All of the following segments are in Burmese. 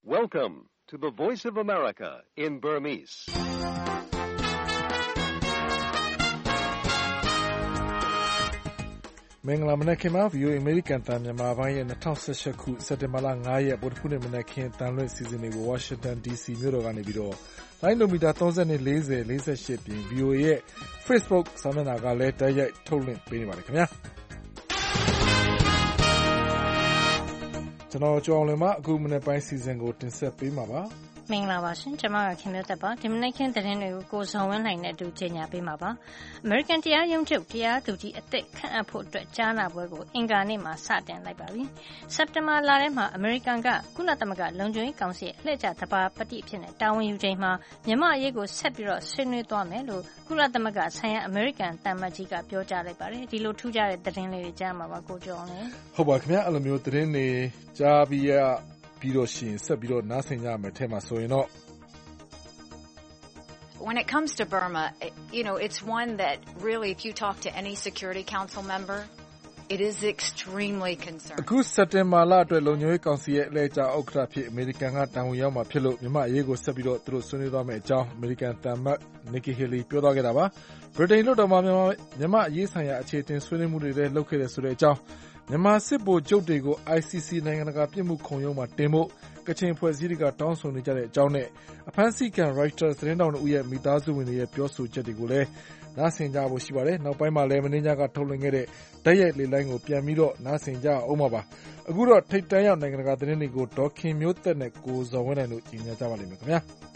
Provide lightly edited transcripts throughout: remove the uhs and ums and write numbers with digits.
Welcome to the Voice of America in Burmese. ။မင်္ဂလာမနက်ခင်းပါ VOA American တန်မြန်မာပိုင်းရဲ့2018ခုစက်တင်ဘာလ9ရက်ဗုဒ္ဓဟူးနေ့မနက်ခင်းတန်လွင့်စီစဉ်တွေကို Washington DC မြို့တော်ကနေပြီးတော့လိုင်းနိုမီတာ30နဲ့40 48ပြင် VOA ရဲ့ Facebook စာမျက်နှာကလည်းတိုက်ရိုက်ထုတ်လွှင့်ပေးနေပါတယ်ခင်ဗျာ။ကျွန်တော်ကျော်အောင်လွင်ပါအခုမနက်ပိုင်းစီစဉ်ကိုတင်ဆက်ပေးမှာပါမင်္ဂလာပါရှင်ကျွန်မကခင်မျိုးသက်ပါဒီမနေ့ခင်းသတင်းတွေကိုကိုဇော်ဝင်းနိုင်နဲ့အတူကြေညာပေးမှာပါ American တရားရုံးချုပ်တရားသူကြီးအသစ်ခန့်အပ်ဖို့အတွက်ကြားနာပွဲကိုအင်္ဂါနေ့မှာစတင်လိုက်ပါပြီစက်တင်ဘာလထဲမှာ American ကကုလသမဂ္ဂလုံခြုံရေးကောင်စီရဲ့အလှည့်ကျသဘာပတိအဖြစ်နဲ့တာဝန်ယူချိန်မှာမြန်မာအရေးကိုဆက်ပြီးတော့ဆွေးနွေးသွားမယ်လို့ကုလသမဂ္ဂဆိုင်ရာ American တမ္မကြီးကပြောကြားလိုက်ပါတယ်ဒီလိုထူးခြားတဲ့သတင်းလေးတွေကြားမှာပါကိုကျော်အောင်လေဟုတ်ပါခင်ဗျာအဲ့လိုမျိုးသတင်းတွေကြားပြီးပြီးတော့ရှင်ဆက်ပြီးတော့နားဆင်ကြမယ်ထဲမှာဆိုရင်တော့ When it comes to Burma, it's one that really, if you talk to any Security Council member, it is extremely concerning. အခုစက်တင်ဘာလအတွက်လုံခြုံရေးကောင်စီရဲ့အလဲကျဥက္ကဋ္ဌဖြစ်အမေရိကန်ကတာဝန်ရောက်မှာဖြစ်လို့မြန်မာအရေးကိုဆက်ပြီးတော့သူတို့ဆွေးနွေးသွားမယ်အကြောင်းအမေရိကန်တမ္မတ် Nikki Haley ပြောသွားခဲ့တာပါဗြိတိန်လွှတ်တော်မှာမြန်မာအရေးဆိုင်ရာအခြေအတင်ဆွေးနွေးမှုတွေလည်းလုပ်ခဲ့တယ်ဆိုတဲ့အကြောင်းမြန်မာစစ်ဗိုလ်ချုပ်တွေကို ICC နိုင်ငံတကာပြစ်မှုခုံရုံးမှာတင်ဖို့ကချင်ဖွဲ့စည်းတွေကတောင်းဆိုနေကြတဲ့အကြောင်းနဲ့အဖမ်းဆီးခံ Reuters သတင်းတောင်တို့ရဲ့မိသားစုဝင်တွေရဲ့ပြောဆိုချက်တွေကိုလည်းနားဆင်ကြဖို့ရှိပါတယ်နောက်ပိုင်းမှာလည်းမင်းညာကထုတ်လွှင့်ခဲ့တဲ့တိုက်ရိုက်လေလိုင်းကိုပြန်ပြီးတော့နားဆင်ကြအောင်ပါအခုတော့ထိတ်တန့်ရောက်နိုင်ငံတကာသတင်းတွေကိုဒေါ်ခင်မျိုးသက်နဲ့ကိုဇော်ဝင်းနိုင်တို့ကြီးညာကြပါလိမ့်မယ်ခင်ဗျာ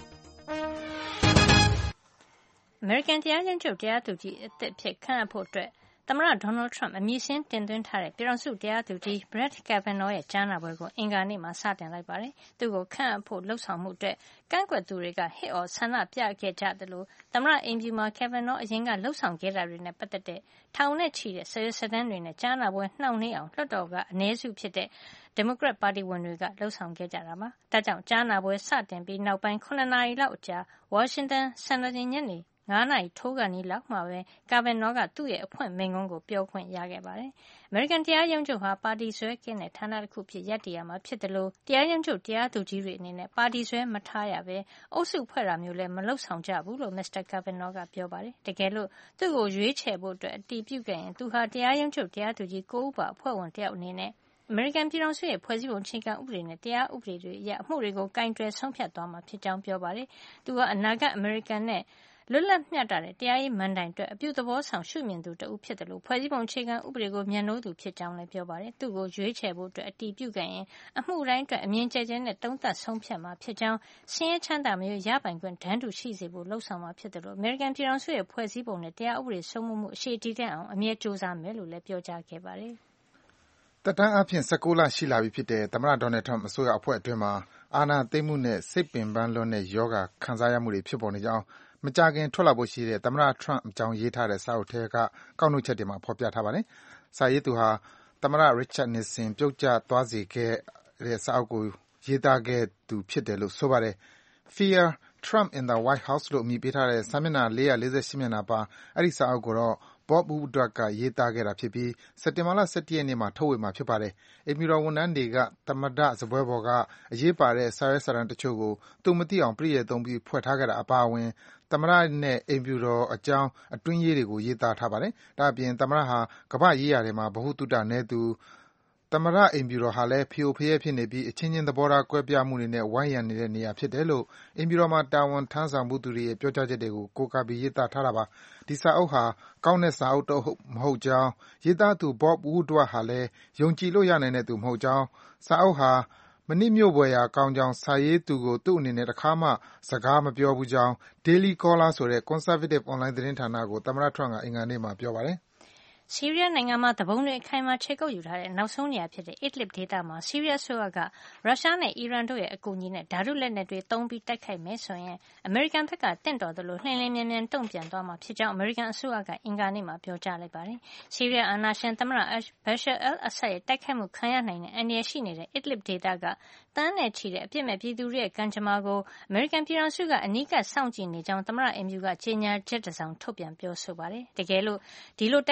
American တရားရုံးချုပ်တရားသူကြီးအသစ်ဖြစ်ခန့်အဖို့အတွက်သမ္မတ Donald Trump အမည်စင်းတင်သွင်းထားတဲ့ပြည်ထောင်စုတရားသူကြီး Brett Kavanaugh ရဲ့ကြားနာပွဲကိုအင်္ဂါနေ့မှာစတင်လိုက်ပါတယ်။သူ့ကိုခန့်အပ်ဖို့လှုံ့ဆော်မှုအတွက်ကန့်ကွက်သူတွေကဟစ်အော်ဆန္ဒပြခဲ့ကြသလိုသမ္မတအိမ်ဖြူမှာ Kavanaugh အရင်ကလှုံ့ဆော်ခဲ့တာတွေနဲ့ပတ်သက်တဲ့ထောင်နဲ့ချီတဲ့စာရွက်စာတမ်းတွေနဲ့ကြားနာပွဲနှောင့်နှေးအောင်လွှတ်တော်ကအနည်းစုဖြစ်တဲ့ဒီမိုကရက်ပါတီဝင်တွေကလှုံ့ဆော်ခဲ့ကြတာပါ။ဒါကြောင့်ကြားနာပွဲစတင်ပြီးနောက်ပိုင်း9နာရီလောက်အကြာ Washington စံတော်ချိန်ညနေ9နာရီထိုးကနေလောက်မှပဲ Kavanaugh ကသူ့ရဲ့အဖွင့်မိန့်ခွန်းကိုပြောခွင့်ရခဲ့ပါတယ်။ American တရားရုံးချုပ်ဟာပါတီဆွဲကင်းတဲ့ဌာနတစ်ခုဖြစ်ရပ်တည်ရမှာဖြစ်တယ်လို့တရားရုံးချုပ်တရားသူကြီးတွေအနေနဲ့ပါတီဆွဲမထားရပဲအုပ်စုဖွဲ့တာမျိုးလည်းမလုပ်ဆောင်ကြဘူးလို့ Mr. Kavanaugh ကပြောပါတယ်။တကယ်လို့သူ့ကိုရွေးချယ်ဖို့အတွက်အတည်ပြုခဲ့ရင်သူဟာတရားရုံးချုပ်တရားသူကြီး9ဦးပါအဖွဲ့ဝင်တယောက်အနေနဲ့အမေရိကန်ပြည်ထောင်စုရဲ့ဖွဲ့စည်းပုံအခြေခံဥပဒေနဲ့တရားဥပဒေတွေအရအမှုတွေကိုကင်တွယ်ဆုံးဖြတ်သွားမှာဖြစ်ကြောင်းပြောပါတယ်။သူဟာအနာဂတ်အမေရိကန်နဲ့လွတ်လပ်မျှတတဲ့တရားရေးမဏ္ဍိုင်အတွက်အပြုသဘောဆောင်ရှုမြင်သူတဦးဖြစ်တယ်လို့ဖွဲ့စည်းပုံအခြေခံဥပဒေကိုမြတ်နိုးသူဖြစ်ကြောင်းလည်းပြောပါတယ်။သူ့ကိုရွေးချယ်ဖို့အတွက်အတည်ပြုခဲ့ရင်အမှုတိုင်းအတွက်အမြင်ကျကျနဲ့တုံ့သက်ဆုံးဖြတ်မှာဖြစ်ကြောင်းဆင်းရဲချမ်းသာမျိုးရပိုင်ခွင့်တန်းတူရှိစေဖို့လှုံ့ဆော်မှာဖြစ်တယ်လို့အမေရိကန်ပြည်ထောင်စုရဲ့ဖွဲ့စည်းပုံနဲ့တရားဥပဒေစိုးမိုးမှုအရှိတည်တဲ့အောင်အမြဲကြိုးစားမယ်လို့လည်းပြောကြားခဲ့ပါတယ်။တက်တန်းအဖြစ်19လရှိလာပြီဖြစ်တဲ့သမ္မတ Donald Trump အစိုးရအဖွဲ့အတွင်းမှာအာဏာသိမ်းမှုနဲ့စိတ်ပင်ပန်းလွန်းတဲ့ယောဂခံစားရမှုတွေဖြစ်ပေါ်နေကြောင်းမကြာခင်ထွက်လာဖို့ရှိတဲ့သမ္မတ Trump အကြောင်းရေးထားတဲ့စာအုပ်ထဲကကောက်နှုတ်ချက်တွေမှာဖော်ပြထားပါတယ်။စာရေးသူဟာသမ္မတ Richard Nixon ပြုတ်ကျသွားစေခဲ့တဲ့စာအုပ်ကိုရေးသားခဲ့သူဖြစ်တယ်လို့ဆိုပါတယ်။ Fear Trump in the White House လို့အမည်ပေးထားတဲ့စာမျက်နှာ448မျက်နှာပါအဲဒီစာအုပ်ကိုတော့ Bob Woodward ကရေးသားခဲ့တာဖြစ်ပြီးစက်တင်ဘာလ17ရက်နေ့မှာထုတ်ဝေမှာဖြစ်ပါတယ်။အိမ်ဖြူတော်ဝန်ထမ်းတွေကသမ္မတစားပွဲပေါ်ကအရေးပါတဲ့စာရွက်စာတမ်းတချို့ကိုသူမသိအောင်ပြည့်ရသုံးပြီးဖွဲ့ထားခဲ့တာအပါအဝင်သမ္မတနဲ့အိမ်ဖြူတော်အကြောင်းအတွင်းရေးတွေကိုရေးသားထားပါတယ်။ဒါ့အပြင်သမ္မတဟာကမ္ဘာ့ရေးရာတွေမှာဗဟုသုတနည်းသူသမ္မတအိမ်ဖြူတော်ဟာလည်းဖျို့ဖျဲဖြစ်နေပြီးအချင်းချင်းသဘောထားကွဲပြားမှုတွေနဲ့ဝိုင်းရံနေတဲ့နေရာဖြစ်တယ်လို့အိမ်ဖြူတော်မှာတာဝန်ထမ်းဆောင်မှုသူတွေရဲ့ပြောကြားချက်တွေကိုကိုးကားပြီးရေးသားထားတာပါ။ဒီစာအုပ်ဟာကောင်းတဲ့စာအုပ်တော့မဟုတ်ကြောင်းရေးသားသူ Bob Woodward ဟာလည်းယုံကြည်လို့ရနိုင်တဲ့သူမဟုတ်ကြောင်းစာအုပ်ဟာမနစ်မြို့ဖွယ်ရာကောင်းကြောင်းစာရေးသူကိုသူ့အနေနဲ့တခါမှစကားမပြောဘူးကြောင်း Daily Caller ဆိုတဲ့ Conservative Online သတင်းဌာနကိုသမ္မတ Trump ကအင်္ဂါနေ့မှာပြောပါတယ်။ဆီးရီးယားနိုင်ငံမှာသဘုံတွေအခိုင်အမာခြေကုပ်ယူထားတဲ့နောက်ဆုံးနေရာဖြစ်တဲ့ Idlib ဒေသမှာဆီးရီးယားအစိုးရကရုရှားနဲ့အီရန်တို့ရဲ့အကူအညီနဲ့ဓာတုလက်နက်တွေသုံးပြီးတိုက်ခိုက်မယ်ဆိုရင်အမေရိကန်ဘက်ကတင့်တော်သလိုလျင်လျင်မြန်မြန်တုံ့ပြန်သွားမှာဖြစ်ကြောင်းအမေရိကန်အစိုးရကအင်္ဂါနေ့မှာပြောကြားလိုက်ပါတယ်။ဆီးရီးယားအာဏာရှင်သမ္မတ Bashar al-Assad ရဲ့တိုက်ခိုက်မှုခံရနိုင်တဲ့အန္တရာယ်ရှိနေတဲ့ Idlib ဒေသကသန်းနဲ့ချီတဲ့အပြစ်မဲ့ပြည်သူတွေရဲ့ကံကြမ္မာကိုအမေရိကန်ပြည်ထောင်စုကအနီးကပ်စောင့်ကြည့်နေကြောင်းသမ္မတအိမ်ဖြူကကြေညာချက်တစ်စောင်ထုတ်ပြန်ပြောဆိုပါတယ်။တကယ်လို့ဒီလိုတိုက်ခိုက်မှု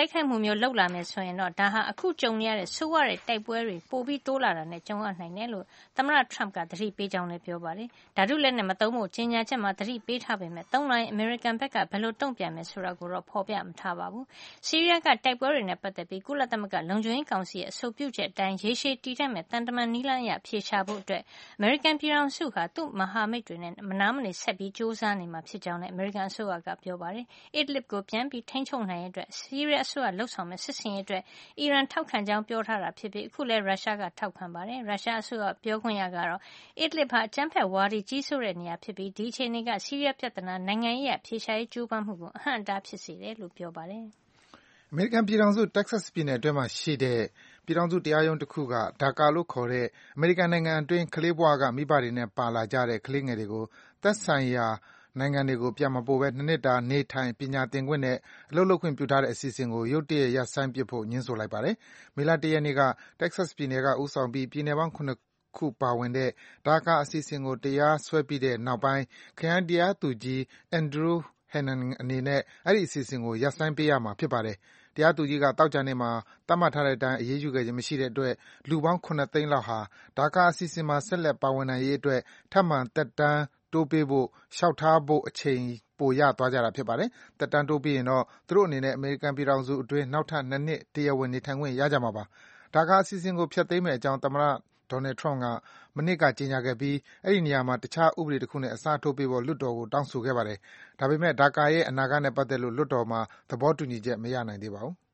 မျိုးလောက်လာမယ်ဆိုရင်တော့ဒါဟာအခုကြုံနေရတဲ့ဆိုးဝါးတဲ့တိုက်ပွဲတွေပိုပြီးတိုးလာတာနဲ့ကြုံရနိုင်တယ်လို့သမ္မတ Trump ကသတိပေးကြောင်းလည်းပြောပါတယ်။ဓာတုလက်နက်မသုံးဖို့ကြေညာချက်မှာသတိပေးထားပေမဲ့သုံးလာရင်အမေရိကန်ဘက်ကဘယ်လိုတုံ့ပြန်မယ်ဆိုတာကိုတော့ဖော်ပြမထားပါဘူး။ဆီးရီးယားကတိုက်ပွဲတွေနဲ့ပတ်သက်ပြီးကုလသမဂ္ဂလုံခြုံရေးကောင်စီရဲ့အဆိုပြုချက်အတိုင်းရေရှည်တည်တံ့မဲ့တန်တမန်နည်းလမ်းအရဖြေရှာဖို့အတွက်အမေရိကန်ပြည်ထောင်စုဟာသူ့မဟာမိတ်တွေနဲ့မနားမနေဆက်ပြီးစ조사နေမှာဖြစ်ကြောင်းလည်းအမေရိကန်အစိုးရကပြောပါတယ်။ Idlib ကိုပြန်ပြီးထိန်းချုပ်နိုင်ရေးအတွက်ဆီးရီးယားအစိုးရလှုပ်ဆောင်မဲ့စစ်ဆင်ရေးအတွက်အီရန်ထောက်ခံကြောင်းပြောထားတာဖြစ်ပြီးအခုလည်းရုရှားကထောက်ခံပါတယ်။ရုရှားအစိုးရပြောခွင့်ရကတော့ Idlib ဟာအကြမ်းဖက်ဝါဒီကြီးစိုးတဲ့နေရာဖြစ်ပြီးဒီအခြေအနေကဆီးရီးယားပြဿနာနိုင်ငံရေးအဖြေရှာရေးကြိုးပမ်းမှုကိုအဟန့်အတားဖြစ်စေတယ်လို့ပြောပါတယ်။အမေရိကန်ပြည်ထောင်စု Texas ပြည်နယ်အတွင်းမှာရှိတဲ့ပြည်ထောင်စုတရားရုံးတစ်ခုကဒါကာလို့ခေါ်တဲ့အမေရိကန်နိုင်ငံအတွင်းကလေးဘဝကမိဘတွေနဲ့ပါလာကြတဲ့ကလေးငယ်တွေကိုသက်ဆိုင်ရာနိုင်ငံတွေကိုပြန်မပို့ဘဲ2 နှစ်တာနေထိုင်ပညာသင်ခွင့်နဲ့အလုပ်လုပ်ခွင့်ပြုထားတဲ့အစီအစဉ်ကိုရုတ်တရက်ရပ်ဆိုင်းပစ်ဖို့ငြင်းဆိုလိုက်ပါတယ်။မေလ 1 ရက်နေ့က Texas ပြည်နယ်ကဦးဆောင်ပြီးပြည်နယ်ပေါင်း 7 ခုပါဝင်တဲ့ဒါကာအစီအစဉ်ကိုတရားစွဲပြီးတဲ့နောက်ပိုင်းခရိုင်တရားသူကြီး Andrew Hanen အနေနဲ့အဲဒီအစီအစဉ်ကိုရပ်ဆိုင်းပေးရမှာဖြစ်ပါတယ်။တရားသူကြီးကသောကြာနေ့မှာသတ်မှတ်ထားတဲ့အတိုင်းအရေးယူခဲ့ခြင်းမရှိတဲ့အတွက်လူပေါင်း 7 သိန်းလောက်ဟာဒါကာအစီအစဉ်မှာဆက်လက်ပါဝင်နိုင်ရေးအတွက်ထပ်မံသက်တမ်းတိုးပေးဖို့လျှောက်ထားဖို့အချိန်ပိုရသွားကြတာဖြစ်ပါတယ်။သက်တမ်းတိုးပြီးရင်တော့သူတို့အနေနဲ့အမေရိကန်ပြည်ထောင်စုအတွင်းနောက်ထပ်2 နှစ်တရားဝင်နေထိုင်ခွင့်ရကြမှာပါ။ဒါကာအစီအစဉ်ကိုဖျက်သိမ်းမယ့်အကြောင်းသမ္မတDonald Trump ကမနှစ်ကကြေညာခဲ့ပြီးအဲဒီနေရာမှာတခြားဥပဒေတခုနဲ့အစားထိုးပေးဖို့လွှတ်တော်ကိုတောင်းဆိုခဲ့ပါတယ်။ဒါပေမဲ့ဒါကာရဲ့အနာဂတ်နဲ့ပတ်သက်လို့လွှတ်တော်မှာသဘောတူညီချက်မရနိုင်သေးပါဘူး။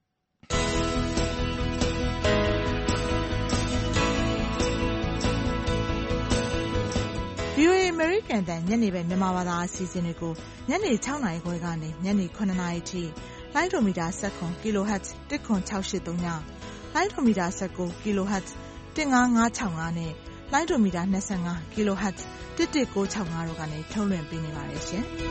VOA အမေရိကန်တန်ညနေပဲမြန်မာဘာသာအစီအစဉ်တွေကိုညနေ 6 နာရီခွဲကနေညနေ 9 နာရီထိလိုင်းဒိုမီတာ17 kHz 10683ညလိုင်းဒိုမီတာ19 kHz 15565နဲ့လိုင်းဒိုမီတာ25 kHz 11965တို့ကနေထုတ်လွှင့်ပေးနေပါတယ်ရှင်။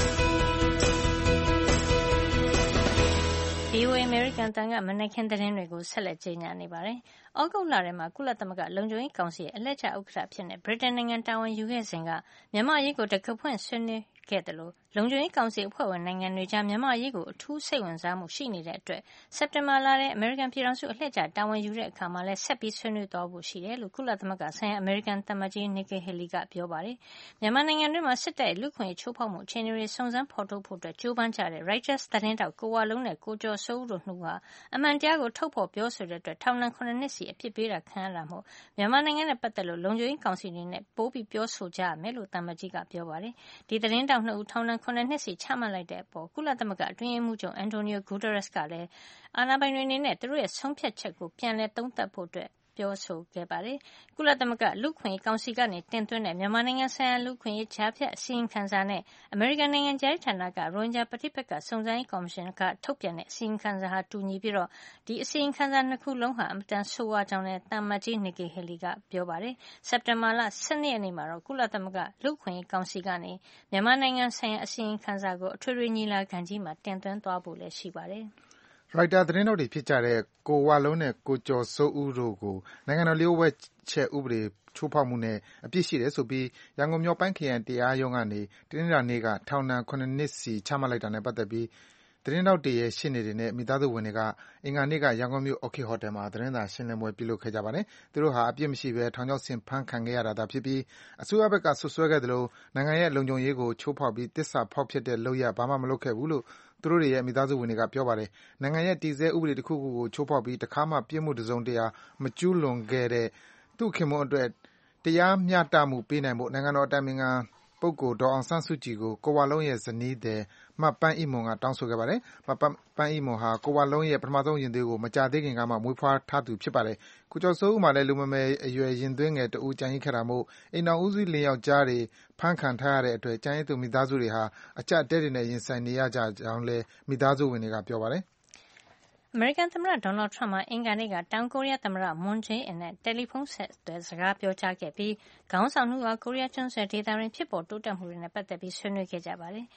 VOA American တန်ကမနက်ခင်းသတင်းတွေကိုဆက်လက်ကြေညာနေပါတယ်။ဩဂုတ်လထဲမှာကုလသမဂ္ဂလုံခြုံရေးကောင်စီရဲ့အလှည့်ကျဥက္ကဋ္ဌဖြစ်တဲ့ဗြိတိန်နိုင်ငံတာဝန်ယူခဲ့စဉ်ကမြန်မာရေးကိုတကဖွင့်ဆွေးနွေးခဲ့တယ်လို့လုံခြုံရေးကောင်စီအဖွဲ့ဝင်နိုင်ငံတွေကြားမြန်မာရေးကိုအထူးစိတ်ဝင်စားမှုရှိနေတဲ့အတွက်စက်တင်ဘာလထဲအမေရိကန်ပြည်ထောင်စုအလှည့်ကျတာဝန်ယူတဲ့အခါမှာလည်းဆက်ပြီးဆွေးနွေးသွားဖို့ရှိတယ်လို့ကုလသမဂ္ဂဆိုင်ရာအမေရိကန်သံအမတ်ကြီး Nikki Haley ကပြောပါတယ်။မြန်မာနိုင်ငံတွင်းမှာစစ်တပ်ရဲ့လူ့အခွင့်အရေးချိုးဖောက်မှုအခြေအနေတွေစုံစမ်းဖော်ထုတ်ဖို့ကြိုးပမ်းကြတဲ့ Reuters သတင်းတောက်ကိုဝလုံးနဲ့ကိုကျော်စိုးဦးတို့နှစ်ဦးဟာအမှန်တရားကိုထုတ်ဖော်ပြောဆိုတဲ့အတွက်ထောင်ဒဏ် 7 နှစ်စီအပြစ်ပေးတာခံရတာမို့မြန်မာနိုင်ငံနဲ့ပတ်သက်လို့လုံခြုံရေးကောင်စီအနေနဲ့ပိုပြီးပြောဆိုကြရမယ်လို့သံအမတ်ကြီးကပြောပါတယ်။ဒီသတင်းတောက်နှစ်ဦးထောင်ဒဏ် 7 နှစ်စီချမှတ်လိုက်တဲ့အပေါ်ကုလသမဂ္ဂအတွင်းရေးမှူးချုပ် Antonio Guterres ကလည်းအာဏာပိုင်တွေအနေနဲ့သူတို့ရဲ့ဆုံးဖြတ်ချက်ကိုပြန်လည်သုံးသပ်ဖို့ပြောဆိုခဲ့ပါတယ်။ကုလသမဂ္ဂလူ့အခွင့်အရေးကောင်စီကနေတင်သွင်းတဲ့မြန်မာနိုင်ငံဆိုင်ရာလူ့အခွင့်အရေးကြားဖြတ်အစီရင်ခံစာနဲ့အမေရိကန်နိုင်ငံခြားရေးဌာနကရိုဟင်ဂျာပဋိပက္ခစုံစမ်းရေးကော်မရှင်ကထုတ်ပြန်တဲ့အစီရင်ခံစာဟာတူညီပြီးတော့ဒီအစီရင်ခံစာနှစ်ခုလုံးဟာအမတန်ဆိုးဝါးကြောင်းလည်းသံအမတ်ကြီး Nikki Haley ကပြောပါတယ်။စက်တင်ဘာလ 12 ရက်နေ့မှာတော့ကုလသမဂ္ဂလူ့အခွင့်အရေးကောင်စီကနေမြန်မာနိုင်ငံဆိုင်ရာအစီရင်ခံစာကိုအထွေထွေညီလာခံကြီးမှာတင်သွင်းသွားဖို့လည်းရှိပါတယ်။ရိုက်တာသတင်းထောက်တွေဖြစ်ကြတဲ့ကိုဝလုံးနဲ့ကိုကျော်စိုးဦးတို့ကိုနိုင်ငံတော်လျှို့ဝှက်ချက်ဥပဒေချိုးဖောက်မှုနဲ့အပြစ်ရှိတယ်ဆိုပြီးရန်ကုန်မြောက်ပိုင်းခရိုင်တရားရုံးကနေတနင်္လာနေ့ကထောင်ဒဏ် 7 နှစ်စီချမှတ်လိုက်တာနဲ့ပတ်သက်ပြီးသတင်းထောက်တွေရဲ့ရှေ့နေတွေနဲ့မိသားစုဝင်တွေကအင်္ဂါနေ့ကရန်ကုန်မြို့ Orchid Hotel မှာသတင်းစာရှင်းလင်းပွဲပြုလုပ်ခဲ့ကြပါတယ်။သူတို့ဟာအပြစ်မရှိဘဲထောင်ချောက်ဆင်ဖမ်းခံခဲ့ရတာသာဖြစ်ပြီးအစိုးရဘက်ကစွပ်စွဲခဲ့သလိုနိုင်ငံရဲ့လုံခြုံရေးကိုချိုးဖောက်ပြီးသစ္စာဖောက်ဖျက်တဲ့လုပ်ရပ်ဘာမှမလုပ်ခဲ့ဘူးလို့သူတို့တွေရဲ့မိသားစုဝင်တွေကပြောပါတယ်။နိုင်ငံရဲ့တည်ဆဲဥပဒေတခုခုကိုချိုးဖောက်ပြီးတခါမှပြစ်မှုတစုံတရာမကျူးလွန်ခဲ့တဲ့သူ့ခင်ပွန်းအတွက်တရားမျှတမှုပေးနိုင်ဖို့နိုင်ငံတော်အတိုင်ပင်ခံပုဂ္ဂိုလ်ဒေါ်အောင်ဆန်းစုကြည်ကိုကိုဝလုံးရဲ့ဇနီးသည်မပန်းအိမွန်ကတောင်းဆိုခဲ့ပါတယ်။မပန်းအိမွန်ဟာကိုဝလုံးရဲ့ပထမဆုံးရင်သွေးကိုမကြာသေးခင်ကမှမွေးဖွားထားသူဖြစ်ပါတယ်။ကိုကျော်စိုးဦးမှာလည်းလူမမယ်အရွယ်ရင်သွေးငယ်တဦးကျန်ရစ်ခဲ့တာမို့အိမ်ထောင်ဦးစီးလင်ယောက်ျားတွေဖမ်းခံထားရတဲ့အတွက်ကျန်ရစ်သူမိသားစုတွေဟာအကျပ်အတည်းတွေနဲ့ရင်ဆိုင်နေရကြကြောင်းလည်းမိသားစုဝင်တွေကပြောပါတယ်။အမေရိကန်သမ္မတဒေါ်နယ်ထရမ့်ဟာအင်္ဂါနေ့ကတောင်ကိုရီးယားသမ္မတမွန်ဂျေးအင်နဲ့တယ်လီဖုန်းဆက်သွယ်စကားပြောကြားခဲ့ပြီးခေါင်းဆောင်နှစ်ဦးဟာကိုရီးယားကျွန်းဆွယ်ဒေသတွင်းဖြစ်ပေါ်တိုးတက်မှုတွေနဲ့ပတ်သက်ပြီးဆွေးနွေးခဲ့ကြပါတယ်။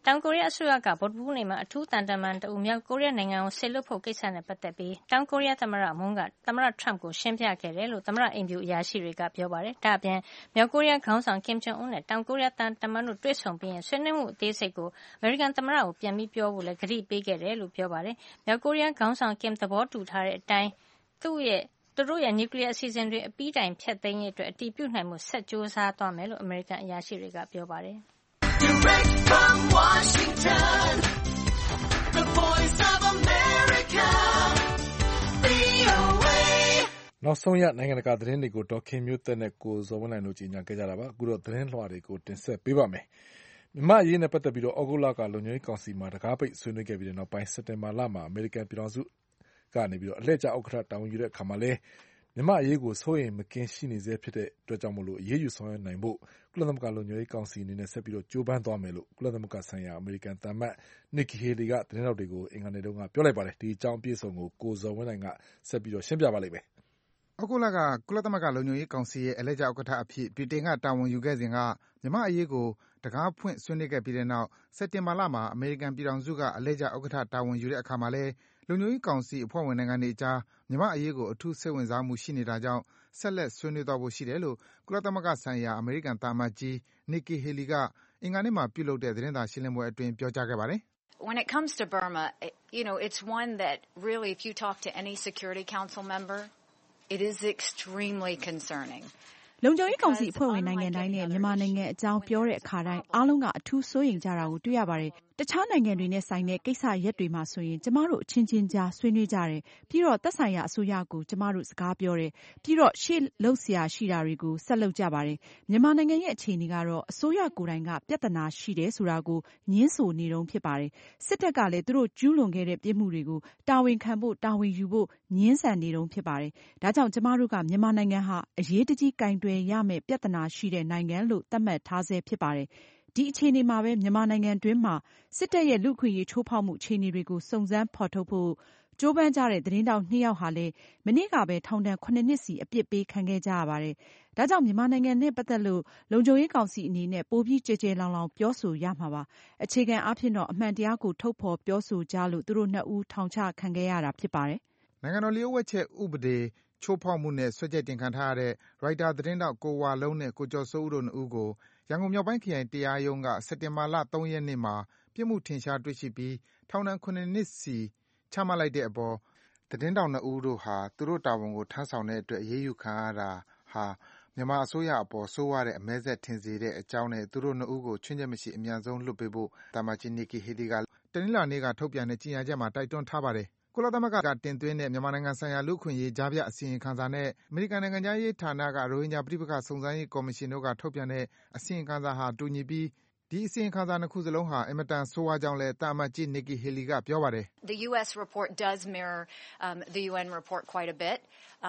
တောင်ကိုရီးယားအစိုးရကဗုဒ္ဓဟူးနေ့မှာအထူးတန်တမန်တဦးမြောက်ကိုရီးယားနိုင်ငံကိုဆေလွတ်ဖို့ကိစ္စနဲ့ပတ်သက်ပြီးတောင်ကိုရီးယားသမ္မတမွန်းကသမ္မတထရမ့်ကိုရှင်းပြခဲ့တယ်လို့သမ္မတအိမ်ဖြူအရာရှိတွေကပြောပါတယ်။ဒါ့အပြင်မြောက်ကိုရီးယားခေါင်းဆောင်ကင်ဂျုံအွန်းနဲ့တောင်ကိုရီးယားတမန်တို့တွေ့ဆုံပြီးရင်ဆွေးနွေးမှုအသေးစိတ်ကိုအမေရိကန်သမ္မတကိုပြန်ပြီးပြောဖို့လည်းကတိပေးခဲ့တယ်လို့ပြောပါတယ်။မြောက်ကိုရီးယားခေါင်းဆောင်ကင်သဘောတူထားတဲ့အတိုင်းသူတို့ရဲ့နျူကလ িয়ার အစီအစဉ်တွေအပြီးတိုင်ဖျက်သိမ်းရေးအတွက်အတည်ပြုနိုင်မှုဆက်ကြိုးစားသွားမယ်လို့အမေရိကန်အရာရှိတွေကပြောပါတယ်။ Direct from Washington, the voice of America, VOA. နောက်ဆုံးရနိုင်ငံတကာသတင်းတွေကိုဒေါ်ခင်မျိုးသက်နဲ့ကိုဇော်ဝင်းနိုင်တို့ကြီးညာခဲ့ကြတာပါအခုတော့သတင်းလွှာတွေကိုတင်ဆက်ပေးပါမယ်မြန်မာအရေးနဲ့ပတ်သက်ပြီးတော့ဩဂုတ်လကလုံခြုံရေးကောင်စီမှာတကားပိတ်ဆွေးနွေးခဲ့ပြီးတဲ့နောက်ပိုင်းစက်တင်ဘာလမှာအမေရိကန်ပြည်ထောင်စုကနေပြီးတော့အလှည့်ကျဥက္ကဋ္ဌတာဝန်ယူတဲ့အခါမှာလဲမြန်မာအရေးကိုစိုးရိမ်မကင်းရှိနေစေဖြစ်တဲ့အတွက်ကြောင့်မို့လို့အရေးယူဆောင်ရွက်နိုင်ဖို့ကုလသမဂ္ဂလုံခြုံရေးကောင်စီအနေနဲ့ဆက်ပြီးတော့ကြိုးပမ်းသွားမယ်လို့ကုလသမဂ္ဂဆိုင်ရာအမေရိကန်သံအမတ် Nikki Haley ကသတင်းတော်တွေကိုအင်္ဂါနေ့တုန်းကပြောလိုက်ပါတယ်ဒီအကြောင်းအပြည့်အစုံကိုကိုဇော်ဝင်းနိုင်ကဆက်ပြီးတော့ရှင်းပြပါလိမ့်မယ်။ဩဂုတ်လကကုလသမဂ္ဂလုံခြုံရေးကောင်စီရဲ့အလှည့်ကျဥက္ကဋ္ဌအဖြစ်ဗြိတိန်ကတာဝန်ယူခဲ့စဉ်ကမြန်မာ့အရေးကိုတကားဖွင့်ဆွေးနွေးခဲ့ပြီးတဲ့နောက်စက်တင်ဘာလမှာအမေရိကန်ပြည်ထောင်စုကအလှည့်ကျဥက္ကဋ္ဌတာဝန်ယူတဲ့အခါမှာလည်းလုံခြုံရေးကောင်စီအဖွဲ့ဝင်နိုင်ငံတွေအကြားမြန်မာ့အရေးကိုအထူးစိတ်ဝင်စားမှုရှိနေတာကြောင့်ဆက်လက်ဆွေးနွေးသွားဖို့ရှိတယ်လို့ကုလသမဂ္ဂဆိုင်ရာအမေရိကန်သံအမတ်ကြီး Nikki Haley ကအင်္ဂါနေ့မှာပြုလုပ်တဲ့သတင်းစာရှင်းလင်းပွဲအတွင်းပြောကြားခဲ့ပါတယ်။ When it comes to Burma, it's one that really, if you talk to any Security Council member, it is extremely concerning. လုံခြုံရေးကောင်စီအဖွဲ့ဝင်နိုင်ငံတိုင်းနဲ့မြန်မာနိုင်ငံအကြောင်းပြောတဲ့အခါတိုင်းအားလုံးကအထူးစိုးရိမ်ကြတာကိုတွေ့ရပါတယ်။တခြားနိုင်ငံတွေနဲ့ဆိုင်တဲ့ကိစ္စရပ်တွေမှာဆိုရင်ကျမတို့အချင်းချင်းကြားဆွေးနွေးကြတယ်။ပြီးတော့သက်ဆိုင်ရာအစိုးရကိုကျမတို့စကားပြောတယ်။ပြီးတော့ရှေ့လုပ်စရာရှိတာတွေကိုဆက်လုပ်ကြပါတယ်။မြန်မာနိုင်ငံရဲ့အခြေအနေကတော့အစိုးရကိုယ်တိုင်ကပြဿနာရှိတယ်ဆိုတာကိုညင်းဆိုနေတုန်းဖြစ်ပါတယ်။စစ်တပ်ကလည်းသူတို့ကျူးလွန်ခဲ့တဲ့ပြစ်မှုတွေကိုတာဝန်ခံဖို့တာဝန်ယူဖို့ညင်းဆန်နေတုန်းဖြစ်ပါတယ်။ဒါကြောင့်ကျမတို့ကမြန်မာနိုင်ငံဟာအရေးတကြီးကင်တွယ်ရမယ့်ပြဿနာရှိတဲ့နိုင်ငံလို့သတ်မှတ်ထားဆဲဖြစ်ပါတယ်။ဒီအခြေအနေမှာပဲမြန်မာနိုင်ငံတွင်းမှာစစ်တပ်ရဲ့လူ့အခွင့်အရေးချိုးဖောက်မှုအခြေအနေတွေကိုစုံစမ်းဖော်ထုတ်ဖို့ကြိုးပမ်းကြတဲ့သတင်းတောက်2ယောက်ဟာလည်းမနေ့ကပဲထောင်ဒဏ်9နှစ်စီအပြစ်ပေးခံခဲ့ကြရပါတယ်။ဒါကြောင့်မြန်မာနိုင်ငံနဲ့ပတ်သက်လို့လုံခြုံရေးကောင်စီအနေနဲ့ပိုပြီးကြဲကြဲလောင်လောင်ပြောဆိုရမှာပါ။အခြေခံအားဖြင့်တော့အမှန်တရားကိုထုတ်ဖော်ပြောဆိုကြလို့သူတို့2ဦးထောင်ချခံခဲ့ရတာဖြစ်ပါတယ်။နိုင်ငံတော်လျှို့ဝှက်ချက်ဥပဒေချိုးဖောက်မှုနဲ့စွဲချက်တင်ခံထားရတဲ့ရိုက်တာသတင်းတောက်ကိုဝလုံးနဲ့ကိုကျော်စိုးဦးတို့2ဦးကိုရန်ကုန်မြောက်ပိုင်းခရိုင်တရားရုံးကစက်တင်ဘာလ3ရက်နေ့မှာပြစ်မှုထင်ရှားတွေ့ရှိပြီးထောင်ဒဏ်9နှစ်စီချမှတ်လိုက်တဲ့အပေါ်သတင်းတောက်2ဦးတို့ဟာသူတို့တာဝန်ကိုထမ်းဆောင်တဲ့အတွက်အရေးယူခံရတာဟာမြန်မာအစိုးရအပေါ်ဆိုးဝါးတဲ့အမဲဆက်ထင်စေတဲ့အကြောင်းနဲ့သူတို့2ဦးကိုချွင်းချက်မရှိအမြန်ဆုံးလွှတ်ပေးဖို့တာမကြီး Nikki Haley ကတနင်္လာနေ့ကထုတ်ပြန်တဲ့ကြေညာချက်မှာတိုက်တွန်းထားပါတယ်။ကုလသမဂ္ဂကတင်သွင်းတဲ့မြန်မာနိုင်ငံဆိုင်ရာလူ့အခွင့်အရေးကြားဖြတ်အစီရင်ခံစာနဲ့အမေရိကန်နိုင်ငံခြားရေးဌာနကရိုဟင်ဂျာပဋိပက္ခစုံစမ်းရေးကော်မရှင်တို့ကထုတ်ပြန်တဲ့အစီရင်ခံစာဟာတူညီပြီးဒီအစီရင်ခံစာ2ခုစလုံးဟာအင်မတန်ဆိုးဝါးကြောင်းလည်းတာမတ်ကြီး Nikki Haley ကပြောပါတယ်။ The US report does mirror the UN report quite a bit.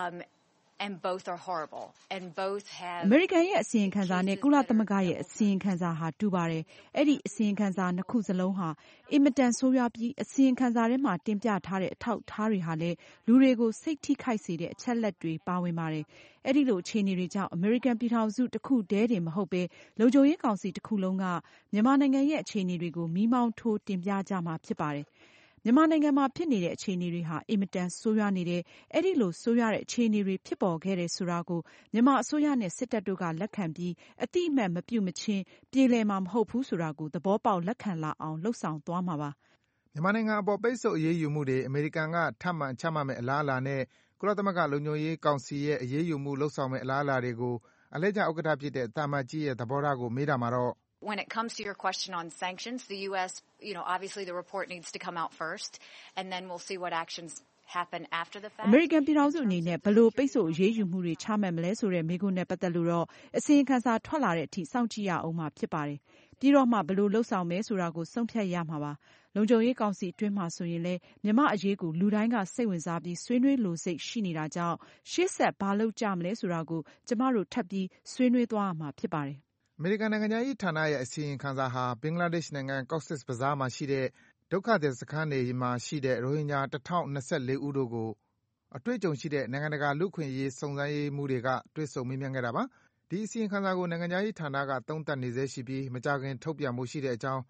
And both are horrible. And both have အမေရိကန်ရဲ့အစီရင်ခံစာနဲ့ကုလသမဂ္ဂရဲ့အစီရင်ခံစာဟာတူပါတယ်။အဲ့ဒီအစီရင်ခံစာ2ခုစလုံးဟာအင်မတန်ဆိုးရွားပြီးအစီရင်ခံစာထဲမှာတင်ပြထားတဲ့အထောက်အထားတွေဟာလည်းလူတွေကိုစိတ်ထိခိုက်စေတဲ့အချက်လက်တွေပါဝင်ပါတယ်။အဲ့ဒီလိုအခြေအနေတွေကြောင့်အမေရိကန်ပြည်ထောင်စုတစ်ခုတည်းတင်မဟုတ်ဘဲလုံခြုံရေးကောင်စီတစ်ခုလုံးကမြန်မာနိုင်ငံရဲ့အခြေအနေတွေကိုမီးမောင်းထိုးတင်ပြကြမှာဖြစ်ပါတယ်။မြန်မာနိုင်ငံမှာဖြစ်နေတဲ့အခြေအနေတွေဟာအင်မတန်ဆိုးရွားနေတယ်။အဲ့ဒီလိုဆိုးရွားတဲ့အခြေအနေတွေဖြစ်ပေါ်ခဲ့တယ်ဆိုတာကိုမြန်မာအစိုးရနဲ့စစ်တပ်တို့ကလက်ခံပြီးအတိအမှန်မပြုမချင်းပြေလည်မှာမဟုတ်ဘူးဆိုတာကိုသဘောပေါက်လက်ခံလာအောင်လှုပ်ဆောင်သွားမှာပါ။မြန်မာနိုင်ငံအပေါ်ပိတ်ဆို့အရေးယူမှုတွေအမေရိကန်ကထပ်မံချမှတ်မယ့်အလားအလာနဲ့ကုလသမဂ္ဂလုံခြုံရေးကောင်စီရဲ့အရေးယူမှုလှုပ်ဆောင်မယ့်အလားအလာတွေကိုအလှည့်ကျဥက္ကဋ္ဌဖြစ်တဲ့တာမတ်ကြီးရဲ့သဘောထားကိုမေးတာမှာတော့ When it comes to your question on sanctions, the U.S., obviously the report needs to come out first, and then we'll see what actions happen after the fact. အမေရိကန်ပြည်ထောင်စုအနေနဲ့ဘယ်လိုပိတ်ဆို့အရေးယူမှုတွေချမှတ်မလဲဆိုတဲ့မေးခွန်းနဲ့ပတ်သက်လို့တော့အစီရင်ခံစာထွက်လာတဲ့အထိစောင့်ကြည့်ရအောင်မှာဖြစ်ပါတယ်။ပြီးတော့မှဘယ်လိုလှုပ်ဆောင်မယ်ဆိုတာကိုဆုံးဖြတ်ရမှာပါ။လုံခြုံရေးကောင်စီအတွင်းမှာဆိုရင်လည်းမြန်မာအရေးကိုလူတိုင်းကစိတ်ဝင်စားပြီးဆွေးနွေးလိုစိတ်ရှိနေတာကြောင့်ရှေ့ဆက်ဘာလုပ်ကြမလဲဆိုတာကိုကျမတို့ထပ်ပြီးဆွေးနွေးသွားရမှာဖြစ်ပါတယ်။အမေရိကန်နိုင်ငံခြားရေးဌာနရဲ့အစီရင်ခံစာဟာဘင်္ဂလားဒေ့ရှ်နိုင်ငံ Cox's Bazar မှာရှိတဲ့ဒုက္ခသည်စခန်းတွေမှာရှိတဲ့ရိုဟင်ဂျာ1024ဦးတို့ကိုအတွေ့အကြုံရှိတဲ့နိုင်ငံတကာလူ့အခွင့်အရေးစုံစမ်းရေးမှူးတွေကတွေ့ဆုံမေးမြန်းခဲ့တာပါ။ဒီအစီရင်ခံစာကိုနိုင်ငံခြားရေးဌာနကသုံးသပ်နေဆဲရှိပြီးမကြာခင်ထုတ်ပြန်ဖို့ရှိတဲ့အကြောင်း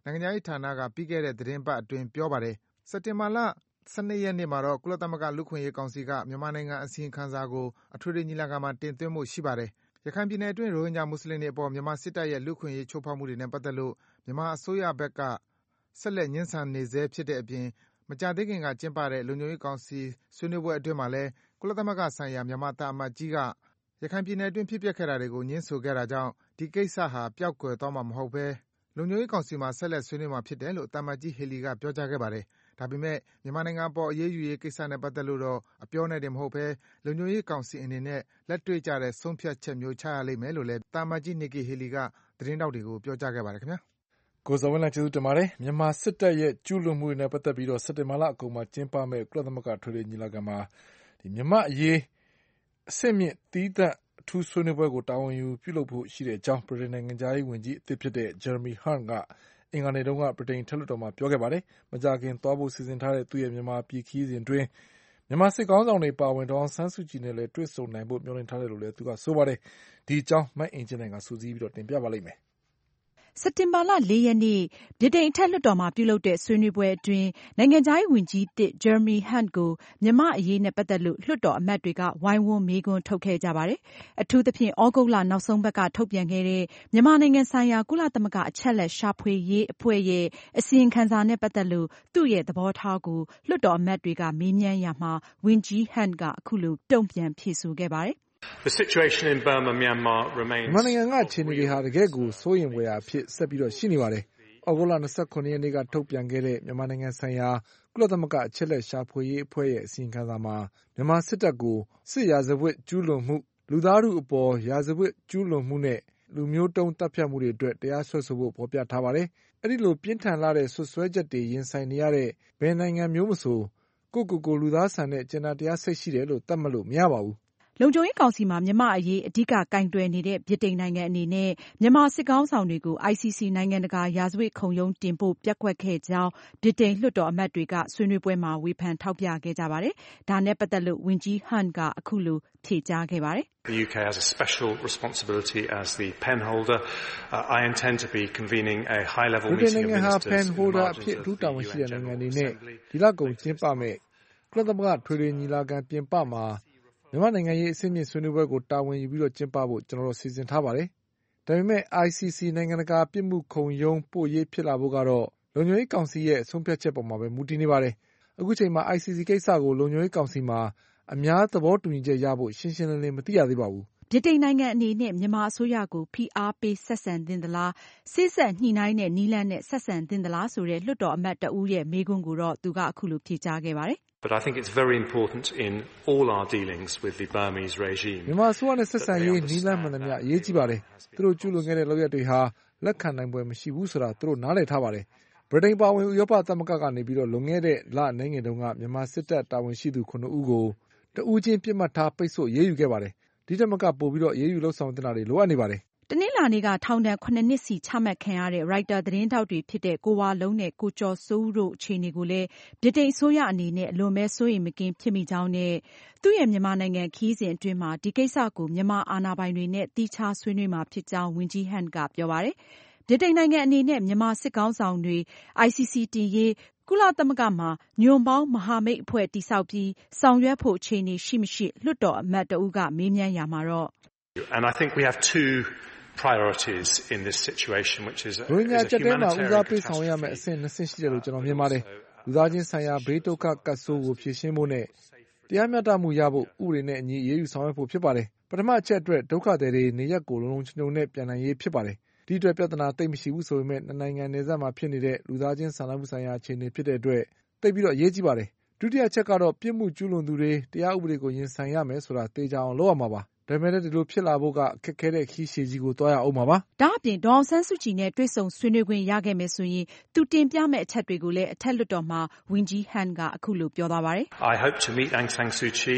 နိုင်ငံခြားရေးဌာနကပြီးခဲ့တဲ့သီတင်းပတ်အတွင်းပြောပါတယ်။စက်တင်ဘာလ12 ရက်နေ့မှာတော့ကုလသမဂ္ဂလူ့အခွင့်အရေးကောင်စီကမြန်မာနိုင်ငံအစီရင်ခံစာကိုအထွေထွေညီလာခံမှာတင်သွင်းဖို့ရှိပါတယ်။ရခိုင်ပြည်နယ်အတွင်းရိုဟင်ဂျာမွတ်ဆလင်တွေအပေါ်မြန်မာစစ်တပ်ရဲ့လူ့အခွင့်အရေးချိုးဖောက်မှုတွေနဲ့ပတ်သက်လို့မြန်မာအစိုးရဘက်ကဆက်လက်ငြင်းဆန်နေဆဲဖြစ်တဲ့အပြင်မကြာသေးခင်ကကျင်းပတဲ့လုံခြုံရေးကောင်စီဆွေးနွေးပွဲအတွင်းမှာလည်းကုလသမဂ္ဂဆိုင်ရာမြန်မာသံအမတ်ကြီးကရခိုင်ပြည်နယ်အတွင်းဖြစ်ပျက်ခဲ့တာတွေကိုငြင်းဆိုခဲ့တာကြောင့်ဒီကိစ္စဟာပျောက်ကွယ်သွားမှာမဟုတ်ဘဲလုံခြုံရေးကောင်စီမှာဆက်လက်ဆွေးနွေးမှာဖြစ်တယ်လို့သံအမတ်ကြီး Haley ကပြောကြားခဲ့ပါတယ်။ဒါပေမဲ့မြန်မာနိုင်ငံအပေါ်အရေးယူရေးကိစ္စနဲ့ပတ်သက်လို့တော့အပြောနဲ့တင်မဟုတ်ဘဲလုံခြုံရေးကောင်စီအနေနဲ့လက်တွေ့ကျတဲ့ဆုံးဖြတ်ချက်မျိုးချရလိမ့်မယ်လို့လည်းသံအမတ်ကြီး Nikki Haley ကသတင်းထောက်တွေကိုပြောကြားခဲ့ပါတယ်ခင်ဗျာ။ကိုဇော်ဝင်းလည်းကျေးဇူးတင်ပါတယ်။မြန်မာစစ်တပ်ရဲ့ကျူးလွန်မှုတွေနဲ့ပတ်သက်ပြီးစက်တင်ဘာလအကုန်မှာကျင်းပမယ့်ကုလသမဂ္ဂထွေထွေညီလာခံမှာမြန်မာ့အရေးအဆင့်မြင့်သီးသန့်အထူးဆွေးနွေးပွဲကိုတာဝန်ယူပြုလုပ်ဖို့ရှိတဲ့အကြောင်းဗြိတိန်နိုင်ငံခြားရေးဝန်ကြီးအသစ်ဖြစ်တဲ့ Jeremy Hunt ကအင်္ဂါနေ့တုန်းကဗြိတိန်အထက်လွှတ်တော်မှာပြောခဲ့ပါတယ်။မကြာခင်သွားဖို့စီစဉ်ထားတဲ့သူ့ရဲ့မြန်မာပြည်ခရီးစဉ်အတွင်းမြန်မာစစ်ခေါင်းဆောင်တွေပါဝင်ဒေါ်အောင်ဆန်းစုကြည်နဲ့လည်းတွေ့ဆုံနိုင်ဖို့မျှော်လင့်ထားတယ်လို့လည်းသူကဆိုပါတယ်။ဒီအကြောင်းမအင်ကြင်းနိုင်ကစုစည်းပြီးတင်ပြပါလိမ့်မယ်။စက်တင်ဘာလ 4 ရက်နေ့ဗြိတိန်အထက်လွှတ်တော်မှာပြုလုပ်တဲ့ဆွေးနွေးပွဲအတွင်းနိုင်ငံခြားရေးဝန်ကြီးသစ် Jeremy Hunt ကိုမြန်မာ့အရေးနဲ့ပတ်သက်လို့လွှတ်တော်အမတ်တွေကဝိုင်းဝန်းမေးခွန်းထုတ်ခဲ့ကြပါတယ်။အထူးသဖြင့်သြဂုတ်လနောက်ဆုံးပတ်ကထုတ်ပြန်ခဲ့တဲ့မြန်မာနိုင်ငံဆိုင်ရာကုလသမဂ္ဂအချက်အလက်ရှာဖွေရေးအဖွဲ့ရဲ့အစီရင်ခံစာနဲ့ပတ်သက်လို့သူ့ရဲ့သဘောထားကိုလွှတ်တော်အမတ်တွေကမေးမြန်းရာမှာဝန်ကြီး Hunt ကအခုလိုတုံ့ပြန်ဖြေဆိုခဲ့ပါတယ်။ The situation in Burma, Myanmar remains မြန်မာနိုင်ငံကအခြေအနေတွေဟာတကယ့်ကိုစိုးရိမ်ဖွယ်ရာအဖြစ်ဆက်ပြီးရှိနေပါတယ်။ဩဂုတ်လ 29 ရက်နေ့ကထုတ်ပြန်ခဲ့တဲ့မြန်မာနိုင်ငံဆိုင်ရာကုလသမဂ္ဂအချက်အလက်ရှာဖွေရေးအဖွဲ့ရဲ့အစီရင်ခံစာမှာမြန်မာစစ်တပ်ကိုစစ်ရာဇဝတ်ကျူးလွန်မှုလူသားထုအပေါ်ရာဇဝတ်ကျူးလွန်မှုနဲ့လူမျိုးတုံးသတ်ဖြတ်မှုတွေအတွက်တရားစွဲဆိုဖို့ဖော်ပြထားပါတယ်။အဲဒီလိုပြင်းထန်လှတဲ့စွပ်စွဲချက်တွေရင်ဆိုင်နေရတဲ့ဘယ်နိုင်ငံမျိုးမဆိုကိုလူသားဆန်တဲ့ကျင်နာတရားစိတ်ရှိတယ်လို့သတ်မှတ်လို့မရပါဘူး။လုံခြုံရေးကောင်စီမှာမြန်မာ့အရေးအဓိကကိုင်တွယ်နေတဲ့ဗြိတိန်နိုင်ငံအနေနဲ့မြန်မာစစ်ခေါင်းဆောင်တွေကို ICC နိုင်ငံတကာရာဇဝတ်ခုံရုံးတင်ဖို့ပျက်ကွက်ခဲ့ကြောင်းဗြိတိန်လွှတ်တော်အမတ်တွေကဆွေးနွေးပွဲမှာဝေဖန်ထောက်ပြခဲ့ကြပါတယ်။ဒါနဲ့ပတ်သက်လို့ဝန်ကြီး Hunt ကအခုလိုဖြေကြားခဲ့ပါတယ်။ The UK has a special responsibility as the pen holder. I intend to be convening a high-level meeting of ministers pen holder အဖြစ်အထူးတာဝန်ရှိတဲ့နိုင်ငံအနေနဲ့ဒီလကုန်ကျင်းပမယ့်ကုလသမဂ္ဂထွေထွေညီလာခံပြင်ပမှာမြန်မာနိုင်ငံရေးအဆင့်မြင့်ဆွေးနွေးပွဲကိုတာဝန်ယူပြီးကျင်းပဖို့ကျွန်တော်တို့စီစဉ်ထားပါတယ်။ဒါပေမဲ့ ICC နိုင်ငံတကာပြစ်မှုခုံရုံးပို့ရေးဖြစ်လာဖို့ကတော့လုံခြုံရေးကောင်စီရဲ့ဆုံးဖြတ်ချက်ပေါ်မှာပဲမူတည်နေပါတယ်။အခုချိန်မှာ ICC ကိစ္စကိုလုံခြုံရေးကောင်စီမှာအများသဘောတူညီချက်ရဖို့ရှင်းရှင်းလင်းလင်းမသိရသေးပါဘူး။ဗြိတိန်နိုင်ငံအနေနဲ့မြန်မာအစိုးရကိုဖိအားပေးဆက်ဆံသင့်သလားစေ့စပ်ညှိနှိုင်းတဲ့နည်းလမ်းနဲ့ဆက်ဆံသင့်သလားဆိုတဲ့လွှတ်တော်အမတ်တဦးရဲ့မေးခွန်းကိုတော့သူကအခုလိုဖြေကြားခဲ့ပါတယ်။ But I think it's very important in all our dealings with the Burmese regime. မြန်မာအစိုးရနဲ့ဆက်ဆံရေးနည်းလမ်းမှန်သမျှအရေးကြီးပါတယ်။သူတို့ကျူးလွန်ခဲ့တဲ့လုပ်ရက်တွေဟာလက်ခံနိုင်ဖွယ်မရှိဘူးဆိုတာသူတို့နားလည်ထားပါတယ်။ဗြိတိန်ပါဝင်ဥရောပသမဂ္ဂကနေပြီးလွန်ခဲ့တဲ့လအနည်းငယ်တုန်းကမြန်မာစစ်တပ်တာဝန်ရှိသူ9ဦးကိုတဦးချင်းပြစ်မှတ်ထားပိတ်ဆို့အရေးယူခဲ့ပါတယ်။ဒီထက်မကပိုပြီးအရေးယူလုပ်ဆောင်သင့်တာတွေလိုအပ်နေပါတယ်။တနင်္လာနေ့ကထောင်ဒဏ် 7 နှစ်စီချမှတ်ခံရတဲ့ ရိုက်တာသတင်းထောက်တွေဖြစ်တဲ့ကိုဝလုံးနဲ့ကိုကျော်စိုးဦးတို့အခြေအနေကိုလည်းဗြိတိန်အစိုးရအနေနဲ့အလွန်ပဲစိုးရိမ်မကင်းဖြစ်မိကြောင်းနဲ့သူ့ရဲ့မြန်မာနိုင်ငံခရီးစဉ်အတွင်းမှာဒီကိစ္စကိုမြန်မာအာဏာပိုင်တွေနဲ့သီးခြားဆွေးနွေးမှာဖြစ်ကြောင်းဝန်ကြီး Hunt ကပြောပါတယ်။ဗြိတိန်နိုင်ငံအနေနဲ့မြန်မာစစ်ခေါင်းဆောင်တွေ ICC တင်ရေးကုလသမဂ္ဂမှာညွန့်ပေါင်းမဟာမိတ်အဖွဲ့တည်ဆောက်ပြီးဆောင်ရွက်ဖို့အခြေအနေရှိမရှိလွှတ်တော်အမတ်တဦးကမေးမြန်းရာမှာတော့ And I think we have two priorities in this situation which is ရိုဟင်ဂျာချက်တဲမှာဦးစားပေးဆောင်ရမယ့်အဆင့်2ဆင့်ရှိတယ်လို့ကျွန်တော်မြင်ပါတယ်။လူသားချင်းဆိုင်ရာဘေးဒုက္ခကပ်ဆိုးကိုဖြေရှင်းဖို့နဲ့တရားမျှတမှုရဖို့ဥပဒေနဲ့အညီအရေးယူဆောင်ရွက်ဖို့ဖြစ်ပါတယ်။ပထမအချက်အတွက်ဒုက္ခသည်တွေနေရပ်ကိုလုံလုံခြုံခြုံနဲ့ပြန်နိုင်ရေးဖြစ်ပါတယ်။ဒီအတွက်ပြဿနာသိပ်မရှိဘူးဆိုပေမဲ့နှစ်နိုင်ငံနယ်စပ်မှာဖြစ်နေတဲ့လူသားချင်းစာနာမှုဆိုင်ရာအခြေအနေဖြစ်တဲ့အတွက်သိပ်ပြီးအရေးကြီးပါတယ်။ဒုတိယအချက်ကတော့ပြစ်မှုကျူးလွန်သူတွေတရားဥပဒေကိုရင်ဆိုင်ရမယ်ဆိုတာသေချာအောင်လုပ်ရမှာပါ။ဒါပေမဲ့ဒီလိုဖြစ်လာဖို့ကခက်ခဲတဲ့ခီးရှည်ကြီးကိုသွားရအောင်ပါပါ။ဒါအပြင်ဒေါ်အောင်ဆန်းစုကြည်နဲ့တွေ့ဆုံဆွေးနွေးခွင့်ရခဲ့မယ်ဆိုရင်သူတင်ပြမယ့်အချက်တွေကိုလည်းအထက်လွှတ်တော်မှာဝန်ကြီး Hunt ကအခုလိုပြောသွားပါတယ်။ I hope to meet Aung San Suu Kyi.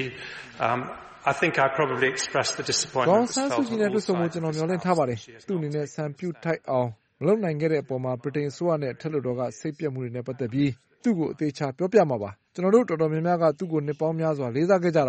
I think I probably expressed the disappointment. ဒေါ်အောင်ဆန်းစုကြည်နဲ့တွေ့ဆုံဖို့ကျွန်တော်မျှော်လင့်ထားပါတယ်။သူ့အနေနဲ့စံပြုထိုက်အောင်မလုပ်နိုင်ခဲ့တဲ့အပေါ်မှာဗြိတိန်အစိုးရနဲ့အထက်လွှတ်တော်ကစိတ်ပျက်မှုတွေနဲ့ပတ်သက်ပြီးသူ့ကိုအသေးချာပြောပြမှာပါ။ကျွန်တော်တို့တော်တော်များများကသူ့ကိုနှစ်ပေါင်းများစွာလေးစားခဲ့ကြတာပါ။